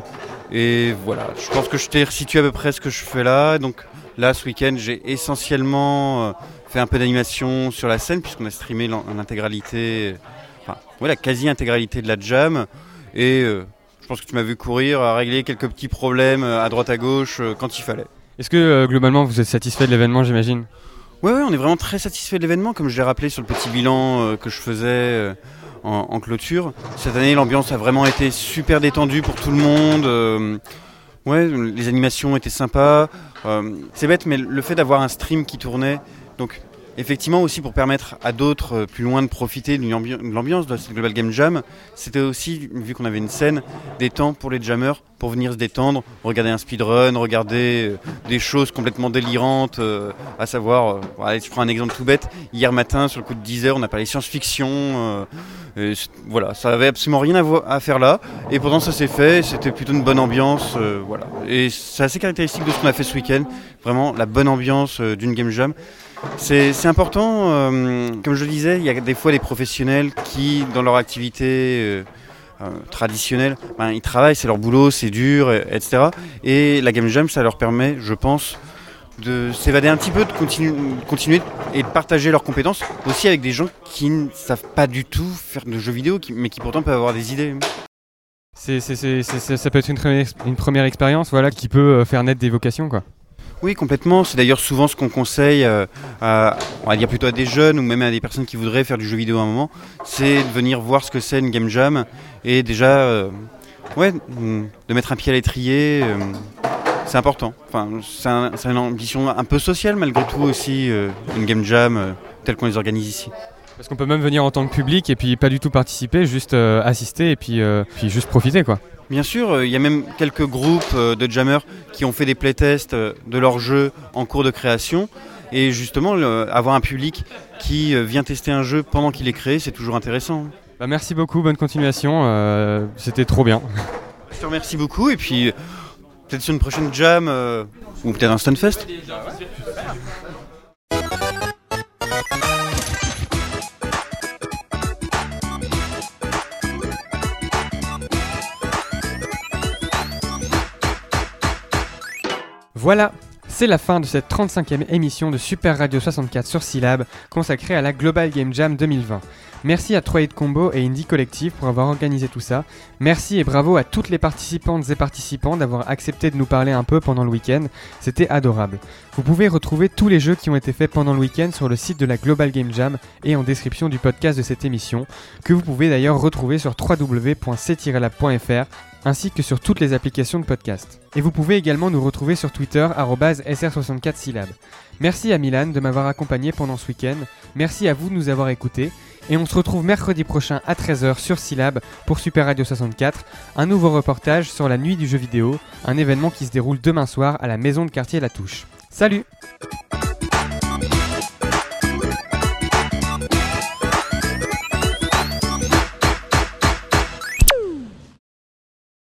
Et voilà, je pense que je t'ai resitué à peu près ce que je fais là. Donc là ce week-end j'ai essentiellement euh, fait un peu d'animation sur la scène puisqu'on a streamé l'intégralité, enfin ouais, la quasi-intégralité de la jam et euh, je pense que tu m'as vu courir, à régler quelques petits problèmes à droite à gauche euh, quand il fallait. Est-ce que euh, globalement vous êtes satisfait de l'événement, j'imagine ? Oui, ouais, on est vraiment très satisfait de l'événement, comme je l'ai rappelé sur le petit bilan euh, que je faisais euh, en, en clôture. Cette année, l'ambiance a vraiment été super détendue pour tout le monde. Euh, ouais, les animations étaient sympas. Euh, c'est bête, mais le fait d'avoir un stream qui tournait, donc effectivement aussi pour permettre à d'autres euh, plus loin de profiter d'une ambi- de l'ambiance de cette Global Game Jam, c'était aussi, vu qu'on avait une scène, des temps pour les jammers pour venir se détendre, regarder un speedrun, regarder euh, des choses complètement délirantes, euh, à savoir, euh, voilà, je prends un exemple tout bête, hier matin sur le coup de dix heures on a parlé science-fiction, euh, et voilà, ça avait absolument rien à, vo- à faire là, et pourtant ça s'est fait, c'était plutôt une bonne ambiance, euh, voilà. Et c'est assez caractéristique de ce qu'on a fait ce week-end, vraiment la bonne ambiance euh, d'une Game Jam. C'est, c'est important, euh, comme je le disais, il y a des fois des professionnels qui, dans leur activité euh, euh, traditionnelle, ben, ils travaillent, c'est leur boulot, c'est dur, et, etc. Et la Game Jam, ça leur permet, je pense, de s'évader un petit peu, de continu- continuer et de partager leurs compétences, aussi avec des gens qui ne savent pas du tout faire de jeux vidéo, qui, mais qui pourtant peuvent avoir des idées. C'est, c'est, c'est, c'est, ça peut être une, très, une première expérience, voilà, qui peut faire naître des vocations, quoi. Oui, complètement. C'est d'ailleurs souvent ce qu'on conseille euh, à, on va dire plutôt à des jeunes ou même à des personnes qui voudraient faire du jeu vidéo à un moment, c'est de venir voir ce que c'est une game jam et déjà, euh, ouais, de mettre un pied à l'étrier, euh, c'est important. Enfin, c'est, un, c'est une ambition un peu sociale malgré tout aussi, euh, une game jam euh, telle qu'on les organise ici. Parce qu'on peut même venir en tant que public et puis pas du tout participer, juste euh, assister et puis, euh, puis juste profiter, quoi. Bien sûr, il y a même quelques groupes de jammers qui ont fait des playtests de leurs jeux en cours de création. Et justement, le, avoir un public qui vient tester un jeu pendant qu'il est créé, c'est toujours intéressant. Bah merci beaucoup, bonne continuation, euh, c'était trop bien. Je te remercie beaucoup et puis peut-être sur une prochaine jam euh, ou peut-être un Stunfest. Voilà, c'est la fin de cette trente-cinquième émission de Super Radio soixante-quatre sur Syllab consacrée à la Global Game Jam deux mille vingt. Merci à trois hit Combo et Indie Collective pour avoir organisé tout ça. Merci et bravo à toutes les participantes et participants d'avoir accepté de nous parler un peu pendant le week-end. C'était adorable. Vous pouvez retrouver tous les jeux qui ont été faits pendant le week-end sur le site de la Global Game Jam et en description du podcast de cette émission, que vous pouvez d'ailleurs retrouver sur w w w point c tiret lab point f r ainsi que sur toutes les applications de podcast. Et vous pouvez également nous retrouver sur Twitter, arobase S R soixante-quatre Syllab. Merci à Milan de m'avoir accompagné pendant ce week-end, merci à vous de nous avoir écoutés, et on se retrouve mercredi prochain à treize heures sur Syllab pour Super Radio soixante-quatre, un nouveau reportage sur la nuit du jeu vidéo, un événement qui se déroule demain soir à la maison de quartier La Touche. Salut!